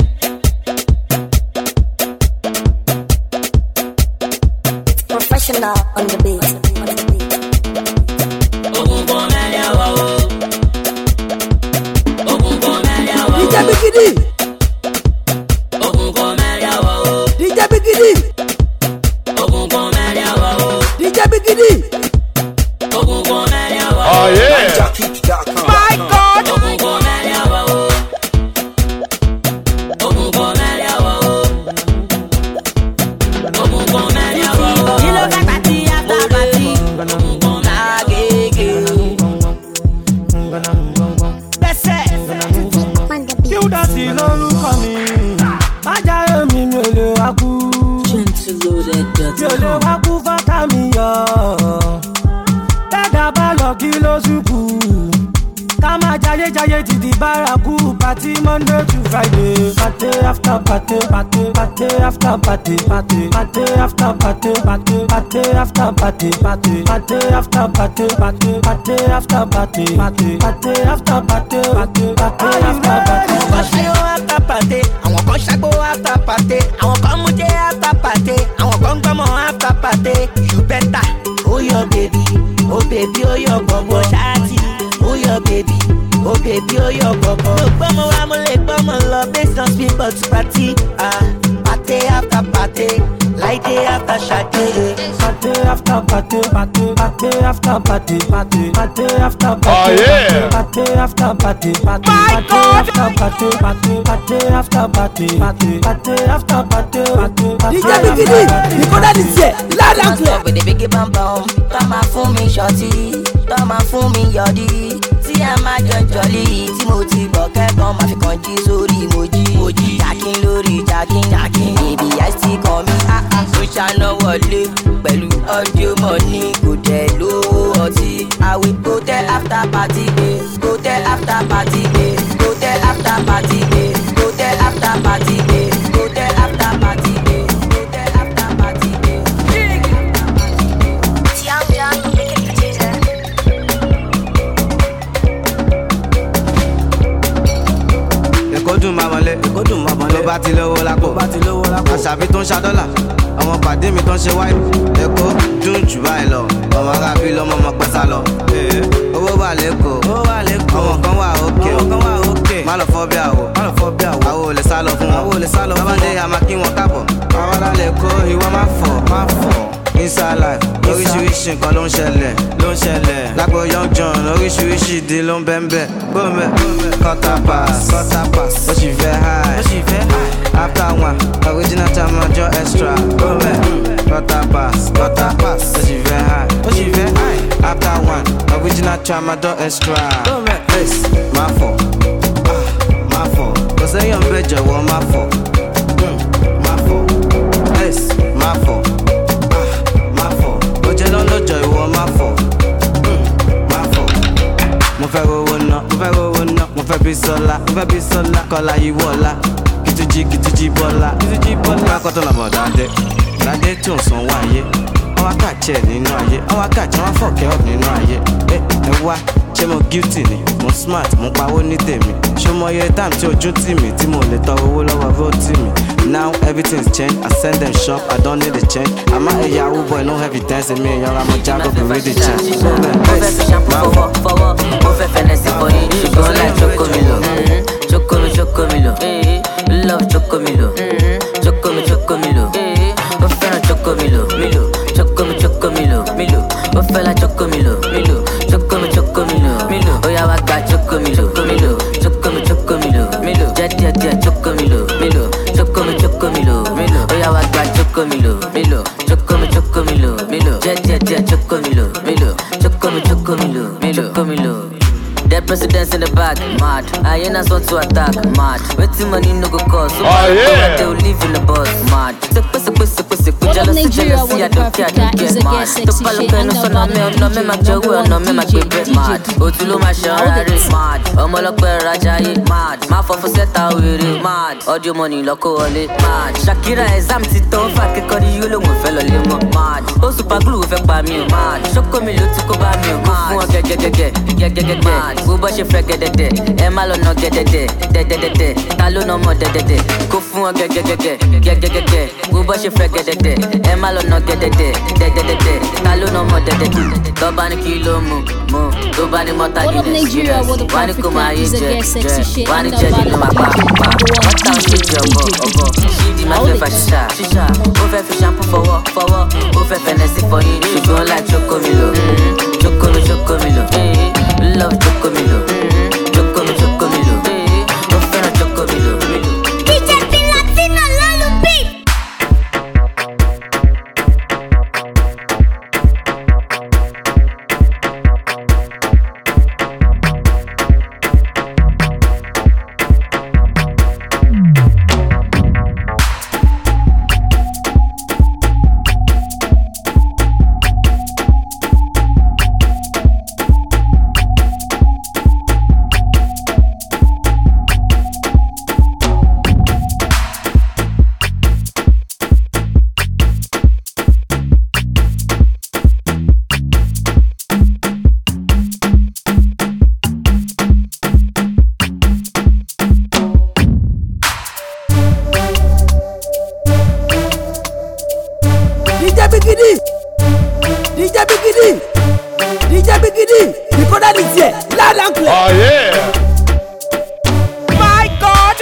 S4: Professional on the beat.
S2: D J Bikini. D J Bikini. D J Bikini.
S3: Oh yeah.
S2: My God.
S21: Jaye to the baraku, party Monday to Friday. Party after party, party, party after party, party, party after party, party, party after party, party, party after party, party, party after party, party, party after party, party, party after party.
S10: After party, àwọn kan ṣàgbó after party, àwọn kan mú jẹ after party, àwọn kan gbọmọ after party. You better, oh your baby, oh baby, oh your bobo ṣáàtì, oh your baby. Oh baby, oh your bobo. No gbọ́mọ wa mo lè gbọ́mọ lọ based on speed but party. Ah, party after party, light day after shade.
S21: Party after party, party, party after party, party, party after party.
S3: Oh yeah.
S21: Party after party, party, party after party, party, party after party, party, party after party, party, party
S2: D J Bikini, ìkọ́dá ní tiẹ̀, láàlá clear.
S10: With the big bam bam, tọ́ ma fún mi ṣọ́tí, tọ́ ma fún mi yọ̀dí. Tí
S19: a máa jọ jọlí tí mo ti gbọ́ kẹ́kọ̀ọ́ máa fi kàn jí sórí mojí mojí jákín lórí jákín jákín baby I still kàn mí ah ah tó ṣáná wọlé pẹ̀lú audio money kò tẹ̀ lówó ọtí àwẹ̀ go there after party day go there after party day go there after party day go there after party day go there after party day go there after party day.
S20: Èkó dùn máa mọ̀lẹ́, Èkó dùn máa mọ̀lẹ́. Tó bá ti lówó lápò, tó bá ti lówó lápò. Àṣàbí tó ń ṣa dọ́là, àwọn pàdé mi tó ń ṣe wáyé. Èkó dùn jù báyìí lọ, ọmọ arábí lọ́mọ ọmọ pẹ́ sá lọ. Owó wà lẹ́kọ̀ọ́, owó wà lẹ́kọ̀ọ́. Ọmọ kan wà òkè, ọmọ kan wà òkè. Má lọ fọ́ bí àwọ̀, má lọ fọ́ bí àwọ̀. Àwọ̀ ò lè sá lọ fún wọn, àwọ̀ ò lè sá lọ fún wọn. Bábáńdé a máa kí wọn káàbọ̀. Àwọn alálẹ̀ kó ìwọ má fọ̀, má fọ̀. Inside life, oríṣiríṣi nǹkan ló ń ṣẹlẹ̀, ló ń ṣẹlẹ̀. Lágbo Young John, oríṣiríṣi ìdí ló ń bẹ́ńbẹ́. Bóńbẹ́, quarter pass, quarter pass. Ó sì fẹ́ high, ó sì fẹ́ high. After one, original time ọjọ́ extra. Bóńbẹ́, quarter pass, quarter pass. Ó sì fẹ́ high, ó sì fẹ́ high. After one, original time ọjọ́ extra. Bóńbẹ́, ace, má fọ̀, ah, má fọ̀. Kò sẹ́yìn ọ̀bẹ jọ̀wọ́ má fọ̀, má fọ̀. Ace, má fọ̀. Lọ́jọ́ ìwọ má fọ̀, má fọ̀. Mo fẹ́ rówó ná, mo fẹ́ rówó ná. Mo fẹ́ bí sọ́lá, mo fẹ́ bí sọ́lá. Kọ́lá yìí wọ̀lá, kìtújì kìtújì bọ́lá. Kìtújì bọ́lá kọ́tọ́ làbọ̀ dáadé. Dáadé tó ń san wáyé. Àwọn akáàtì ẹ̀ nínú ayé. Àwọn akáàtì wọn fọ̀kẹ́ ọ̀ nínú ayé. Ẹ ẹ wá, ṣé mo guilty ni? Mo smart, mo pawó ní tèmi. Ṣé mo yẹ time tí ojú tì mí tí mo lè tọrọ owó lọ́wọ́ bó tì mí? Now everything's changed. I send them shop, I don't need a change. I'm a Yahoo boy, no evidence in me. Young, I'm a jago, can read the change.
S19: Mo fẹ́ fi shampoo fọwọ́ fọwọ́, mo fẹ́ fẹnẹsì fọyín. Ṣùgbọ́n like Chocomilo, Chocomi Chocomilo, love Chocomilo, Chocomi Chocomilo. Mo fẹ́ràn Chocomilo, Milo, Chocomi Chocomilo, Milo. Mo fẹ́ la Chocomilo, Milo, Chocomi Chocomilo, Milo. Oya wa gba Chocomilo, Chocomilo, Chocomi Chocomilo, Milo. Jẹ́ díẹ̀ díẹ̀ Chocomilo, Milo. Chocomi Chocomilo, Milo. Oya wa gba Chocomilo, Milo. Chocomi Chocomilo, Milo. Jẹ́ díẹ̀ díẹ̀ Chocomilo, Milo. Chocomi Chocomilo, Milo. Chocomilo. Dead presidents in the back, mad. Hyenas want to attack, mad. Waiting money no go cost, so
S5: oh, yeah.
S19: They will live in the bus, mad.
S5: What up Nigeria, what the Africa is a get sexy shit and the bottom D J, number one D J, D J
S19: mad. Otulo ma ṣanrare, mad. Ọmọlọpẹ rajaye, mad. Ma fọ fún sẹta wèrè, mad. Audio money lọkọ wọlé, mad. Shakira exam ti tán, fà kékọ́rí yóò lóun fẹ́ lọ lé mọ́, mad. Ó super glue fẹ́ pa mí o, mad. Chocomilo ti kó bá mi o, mad. Fún ọ gẹ́gẹ́gẹ́gẹ́, gẹ́gẹ́gẹ́gẹ́. Bó bọ́ ṣe fẹ́ gẹ́dẹ́dẹ́, ẹ má lọ nà gẹ́dẹ́dẹ́, dẹ́dẹ́dẹ́dẹ́. Ta ló nà mọ́ dẹ́dẹ́dẹ́? Kó fún ọ gẹ́gẹ́gẹ́gẹ́, gẹ́gẹ́gẹ́gẹ́. Bó bọ́ ṣe fẹ́ gẹ́dẹ́dẹ́, ẹ má lọ nà gẹ́dẹ́dẹ́, dẹ́dẹ́dẹ́dẹ́. Ta ló nà mọ́ dẹ́dẹ́dẹ́? Tó bá ní kí ló mú, mú. Tó bá ní mọ́tà
S5: What up Nigeria, what the
S19: wá ní kó máa yé
S5: Africa is a
S19: jẹ,
S5: get sexy
S19: jẹ.
S5: shit
S19: Wá ní
S5: and
S19: jẹ
S5: the
S19: nínú
S5: bottom
S19: apá,
S5: D J,
S19: apá.
S5: number one
S19: Wọ́n táwọn ṣe jẹ ọ̀bọ̀, ọ̀bọ̀. Ṣídìí máa fẹ́ fà ṣíṣà, ṣíṣà. Ó fẹ́ fi shampoo fọwọ́, fọwọ́. Ó fẹ́ fẹnẹsì fọyín. Ṣùgbọ́n like Chocomilo, Chocomi Chocomilo, love Chocomilo, Chocomi Chocomilo. Ó fẹ́ràn Chocomilo, Milo.
S4: D J Pilatino Lolubi.
S3: Oh yeah.
S9: My God.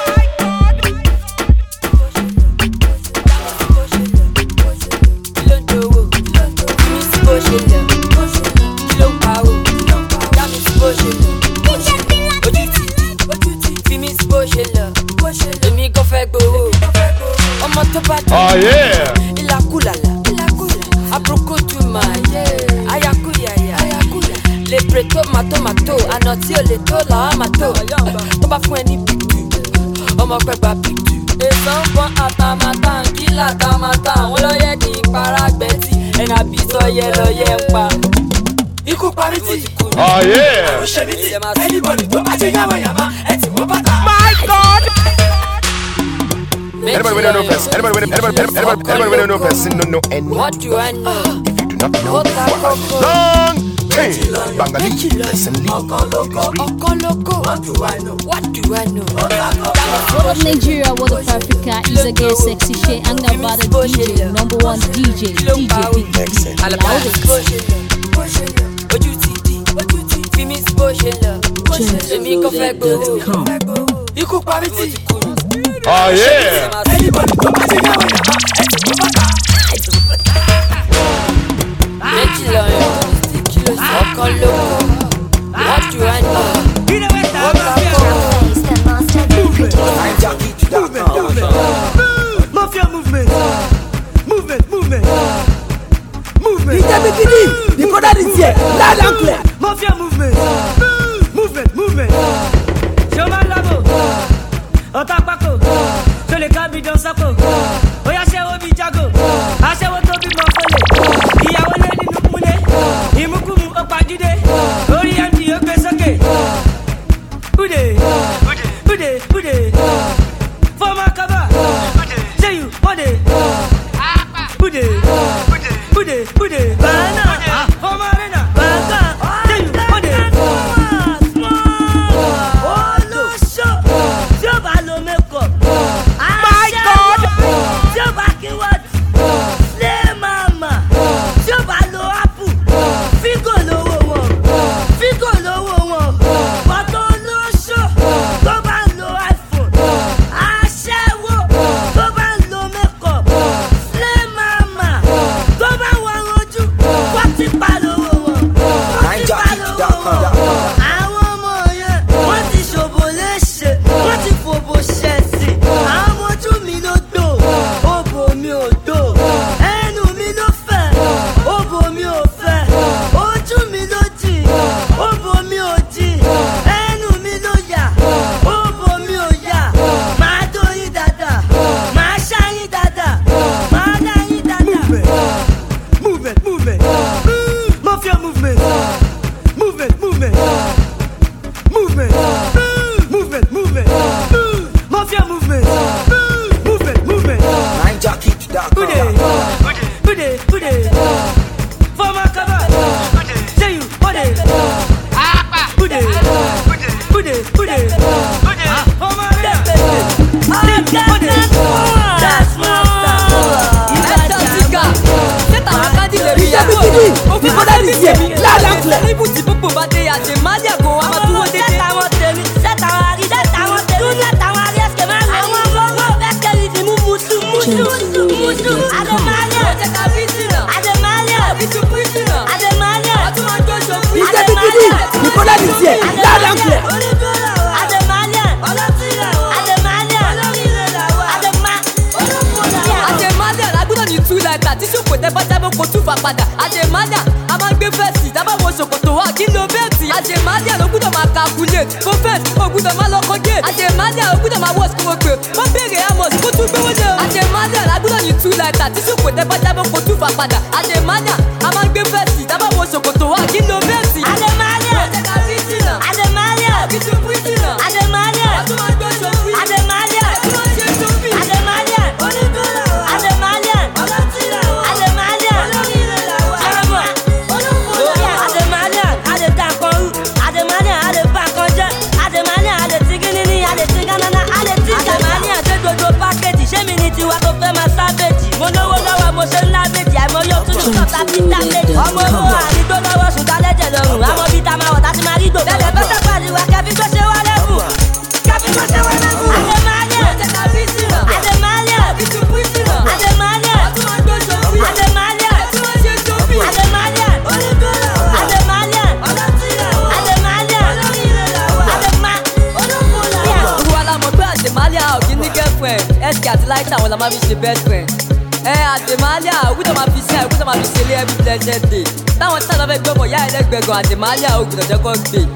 S3: Oh yeah.
S8: Il a coulala, il a coulala. Aproko tu ma, ayakuya ya, ayakuya. Les preto mato mato, ọ̀nà tí o lè tó làá máa tó tó bá fún ẹ ní pìtù ọmọ pẹ́ gba pìtù. èso ń bọ́ àtàmátà ń kí làtàmátà àwọn lọ́yẹ̀ ní ìparagbẹ́tì ẹ̀nà bí sọ́yẹ lọ́yẹ̀ ń pa. ikú parí tí
S3: oh yeah
S8: ṣe ní tí anybody tó bá jẹ yàmà yàmà ẹ ti wọ́n bàtà.
S3: my god. Anybody we don't know person? Anybody we anybody anybody anybody we don't know person? No no any.
S8: What do I know?
S3: If you do not know, you are long time. Bangali, listen,
S8: Okoloko. What do I know? What do I know?
S5: What up, Nigeria? What up, Africa? Is a gay sexy shit. I'm not about the D J, number one D J, D J Big D.
S8: Ojú ti di, ojú ti fi mi sí bó ṣe lọ. Èmi kò fẹ́ gbowó. Ikú parí tí kú.
S3: Oh yeah.
S8: Anybody tó bá jẹ yàwó yàmá ẹ ti wọ́n bàtà. Méjì lọ yàn, kìlọ̀ sí ọkàn lóko. What do I know? What do I
S13: know? Mafia movement. Movement, movement. Movement.
S9: D J Bikini, the brother is here. Loud and clear.
S13: Mafia movement. Movement, movement. Shoman Labo. Otapako. Jole Kabi Don Sako. Oya Shewo Bi Jago. Aṣẹ́wó tó bímọ fẹ́lẹ̀. Ìyàwó lé nínú múlé. Ìmúkúmu ọ̀pá-jídé. Orí M D ó gbé sókè. Ude. Ude. Ude. Fọ́mọ kaba. Ṣé you bọ́dé? Ude. Ude. Ude. Bàánà. Fọ́mọ arena. Bàánà. Ṣé you bọ́dé? Olóṣó. Tí ó bá lo makeup. My God. Tí ó bá kí wọ́n slay mama. Tí ó bá lo apple. Fígò lówó wọn. Fígò lówó wọn. Bọ́tọ̀ olóṣó. Tó bá lo iPhone. Aṣẹ́wó. Tó bá lo makeup. Slay mama. Tó bá wọ́n rojú. Wọ́n ti pa lówó wọn. Wọ́n ti pa lówó wọn. Àwọn ọmọ yẹn wọ́n ti ṣòbò léṣe. Wọ́n ti fòbò ṣẹ̀sìn. Àwọn ọmọ ojú mi ló dò. Òbò mi ò dò. Ẹnu mi ló fẹ̀. Òbò mi ò fẹ̀. Ojú mi ló jì. Òbò mi ò jì. Ẹnu mi ló yà. Òbò mi ò yà. Màá dóyin dáadáa. Màá ṣáyín dáadáa. Màá dáyín dáadáa. Movement, movement. Mafia movement. Movement, movement. Movement. Movement, movement. Mafia movement. Movement, movement. Ude. Ude. Ude. Fọ́mọ kaba. Ṣé you bọ́dé? Ude. Ude. Ude. Fọ́mọ arena. Ude. That's
S9: the brother is here. Loud and clear.
S8: Ibu ti popo ba de ate madia go ama tuwo de de.
S7: Àwọn tèmi, sẹ́tàwọn àrí, sẹ́tàwọn tèmi. Tún sẹ́tàwọn àrí ẹ̀sìkè máa ń lò. Àwọn ọmọ ọgbọ́n fẹ́ kẹ́lí ti mú musu, musu, musu. Ademania.
S8: Ọ̀tẹ̀ka bísínà.
S7: Ademania.
S8: Bísú bísínà.
S7: Ademania.
S8: Ọtún wọn jó ṣo
S9: D J Bikini, the brother is here. Loud and clear.
S7: Ademania. Ademania. Adema.
S8: Ademania lágbọ́dọ̀ ní tú láìka tí ṣòkò tẹ́ bá jábọ̀ kó tún fà padà. Ademania a máa ń gbé fẹ́ẹ̀sì dábàá wo ṣòkòtò wa kí ló bẹ́ẹ̀tì. Ademania ló gbọ́dọ̀ máa calculate kó fẹ́ẹ̀sì ó gbọ́dọ̀ máa lọ́kọ́ gate. Ademania ó gbọ́dọ̀ máa wọ́ọ̀sì kó pè wọ́n béèrè amos kó tún gbówó lé o. Ademania lágbọ́dọ̀ ní tú láìka tí ṣòkò tẹ́ bá jábọ̀ kó tún fà padà. Ademania a máa ń gbé fẹ́ẹ̀sì dábàá wo ṣòkòtò wa kí ló bẹ́ẹ̀tì.
S7: Ademania.
S8: Ọ̀tẹ̀ka bísínà.
S7: Ademania.
S8: Bísú bísínà.
S7: Ademania.
S8: Ọtún wọn jó ṣo bí.
S7: Ademania.
S8: Ọtún wọn ṣe ṣo bí.
S7: Ademania. Ademania. Ademania. Jẹ́rọ̀mọ̀. Ademania. Adetakoru. Ademania. Adepakọjẹ. Ademania. Adetiginini. Adetiganana. Ademania. Ṣé gbogbo pákéjì ṣé mi ní tiwa tó fẹ́ máa sábẹ́jì? Mo lówó lọ́wọ́ mo ṣe ń lábẹ́jì. Àìmọye òtún ní kọ́ta fi dá méjì. Ọmọ owó àrígbó lọ́wọ́ ṣùgbọ́n lẹ́jẹ̀ lọ́rùn. Àmọ́ bí ta máa wọ̀ tá ti máa rí gbò. Bẹ̀rẹ̀ bẹ́sẹ̀ pàdíwá kẹfí tó ṣe wá lẹ́bù. Kẹfí tó ṣe wá lẹ́bù. Ademania. Ademania. Ademania.
S8: Ọtún wọn jó ṣo bí.
S7: Ademania.
S8: Ọtún wọn ṣe ṣo bí.
S7: Ademania. Ademania. Ademania. Adema.
S8: Gbogbo wa la mọ̀ pé Ademania ò kí ní girlfriend. Ẹ̀sìkì àti láìsí àwọn la máa fi ṣe best friend. Ẹ Ademania ò gbọ́dọ̀ máa fi ṣe ẹ̀ gbọ́dọ̀ máa fi ṣe ilé every blessed day. Táwọn tí sáà lọ fẹ́ gbọ́mọ̀ yá ẹlẹ́gbẹ̀ẹ́ gan Ademania ò gbọ́dọ̀ jẹ́ kó gbé.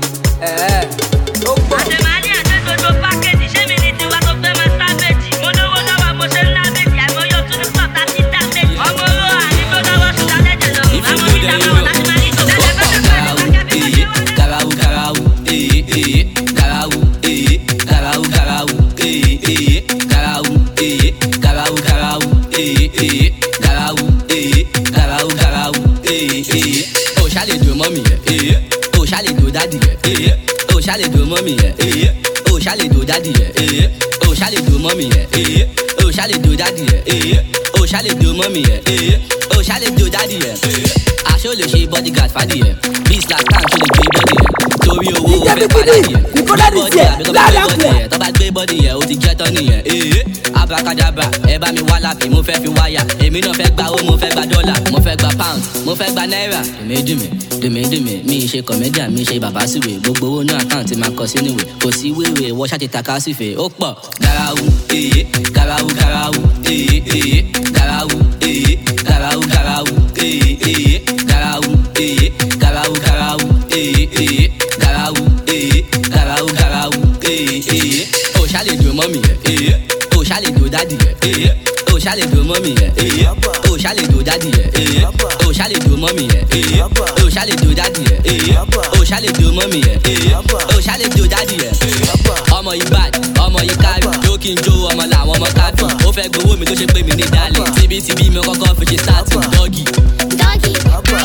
S8: ẹ̀ ó pọ̀.
S11: àtẹ̀málí àti gbogbo pákéjì ṣé mi ní tiwa tó fẹ́ máa sábẹ́jì mo lówó lọ́wọ́ mo ṣe ńlá méjì àìmọ́ yóò tún ní pọ̀tà sí dá méjì ọmọ owó àrígbó lọ́wọ́ ṣùgbọ́n lẹ́jẹ̀ lọ́wọ́ àwọn oníjà máa wọ̀ láti máa ní tó lẹ́jẹ̀ fẹ́ fẹ́
S1: Garawu, garawu, eh, eh, garawu, eh, garawu, garawu, eh, eh, garawu, eh, garawu, garawu, eh, eh, garawu, eh, garawu, garawu, eh, eh. Oh, ṣálè do mọ́mì yẹn, eh. Oh, ṣálè do dádì yẹn, eh. Oh, ṣálè do mọ́mì yẹn, eh. Oh, ṣálè do dádì yẹn, eh. Oh, ṣálè do mọ́mì yẹn, eh. Oh, ṣálè do dádì yẹn, eh. Oh, ṣálè do mọ́mì yẹn, eh. Oh, ṣálè do dádì yẹn. Aṣọ lè ṣe bodyguard fàdí yẹn. Bí Zlatan tó lè gbé bọ́dì yẹn. Torí owó ó fẹ́ padà yẹn. Gbé bọ́dì yẹn àbí tó bá gbé bọ́dì yẹn. Tó bá gbé bọ́dì yẹn ó ti jẹ́ tán nìyẹn. Ee abrakadabra ẹ bá mi wá lápì mo fẹ́ fi wáyà. Èmi náà fẹ́ gba owó mo fẹ́ gba dọ́là. Mo fẹ́ gba pound mo fẹ́ gba náírà. Dùmídùmí dùmídùmí mi ṣe comedian mi ṣe bàbá síwèé. Gbogbo owó náà àkáǹtì máa kọ sínú ìwé. Kò sí wéwèé wọ́n ṣáà ti taka sífèé. Ó pọ̀ garawu ee garawu garawu ee ee garawu ee garawu garawu ee ee garawu ee garawu garawu ee ee garawu ee garawu garawu ee ee. O ṣálè do mọ́mì yẹn ee o ṣálè do dádì yẹn ee o ṣálè do mọ́mì yẹn ee o ṣálè do dádì yẹn ee o ṣálè do mọ́mì yẹn ee o ṣálè do dádì yẹn ee o ṣálè do mọ́mì yẹn ee o ṣálè do dádì yẹn. Ọmọ yìí bad ọmọ yìí kárí jó kí n jó ọmọ làwọn ọmọ kábì ó fẹ́ gbowó mi tó ṣe pé mi ní dálẹ̀ tibítibí mi kọ́kọ́ fi ṣe sáàtì dọ́gì.
S11: dọ́gì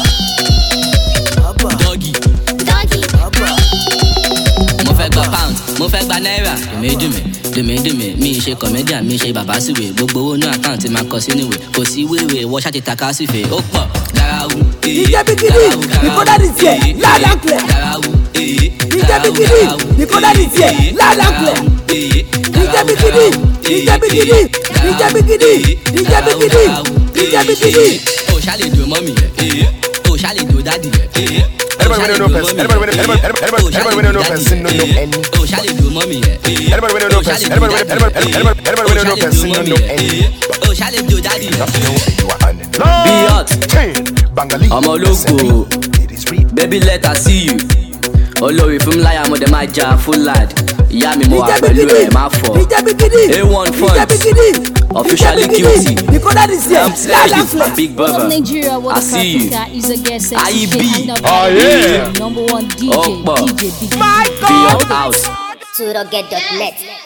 S1: dọ́gì
S11: dọ́gì
S1: mo fẹ́ gba pound mo fẹ́ gba náírà. dùmídùmí dùmídùmí mi ṣe comedian mi ṣe bàbá síwèé. Gbogbo owó náà àkáǹtì máa kọ sínú ìwé. Kò sí wéwèé wọ́n ṣáà ti taka sífèé. Ó pọ̀ garawu ee
S2: ìjẹ́ bíkíní ìkọ́dádì tiẹ̀ lálàkùlẹ̀.
S1: garawu ee
S2: ìjẹ́ bíkíní ìkọ́dádì tiẹ̀ lálàkùlẹ̀. ìjẹ́ bíkíní ìjẹ́ bíkíní ìjẹ́ bíkíní ìjẹ́ bíkíní ìjẹ́ bíkíní.
S1: O ṣálè do mọ́mì yẹn ee o ṣálè do dádì yẹn ee.
S3: Anybody when know person, anybody when anybody anybody anybody when know person no know any.
S1: O ṣálè do mọ́mì yẹn ee.
S3: Anybody when know person, anybody when anybody anybody anybody when know person no know any.
S1: O ṣálè do dádì yẹn.
S3: You are on.
S1: Be hot.
S3: Bangali.
S1: Ọmọ ológo. Baby let her see you. Olórí fún mi láyà mo dẹ̀ máa jà full lad. Ìyá mi mo wà pẹ̀lú ẹ̀ máa fọ̀. A one funds. Officially guilty. I'm telling big brother.
S5: Nigeria, what
S1: I see you.
S5: is a guest
S1: I be.
S5: Oh yeah. Number one D J,
S1: Okpa.
S5: D J Big
S1: My God. Be your house.
S11: to get the net.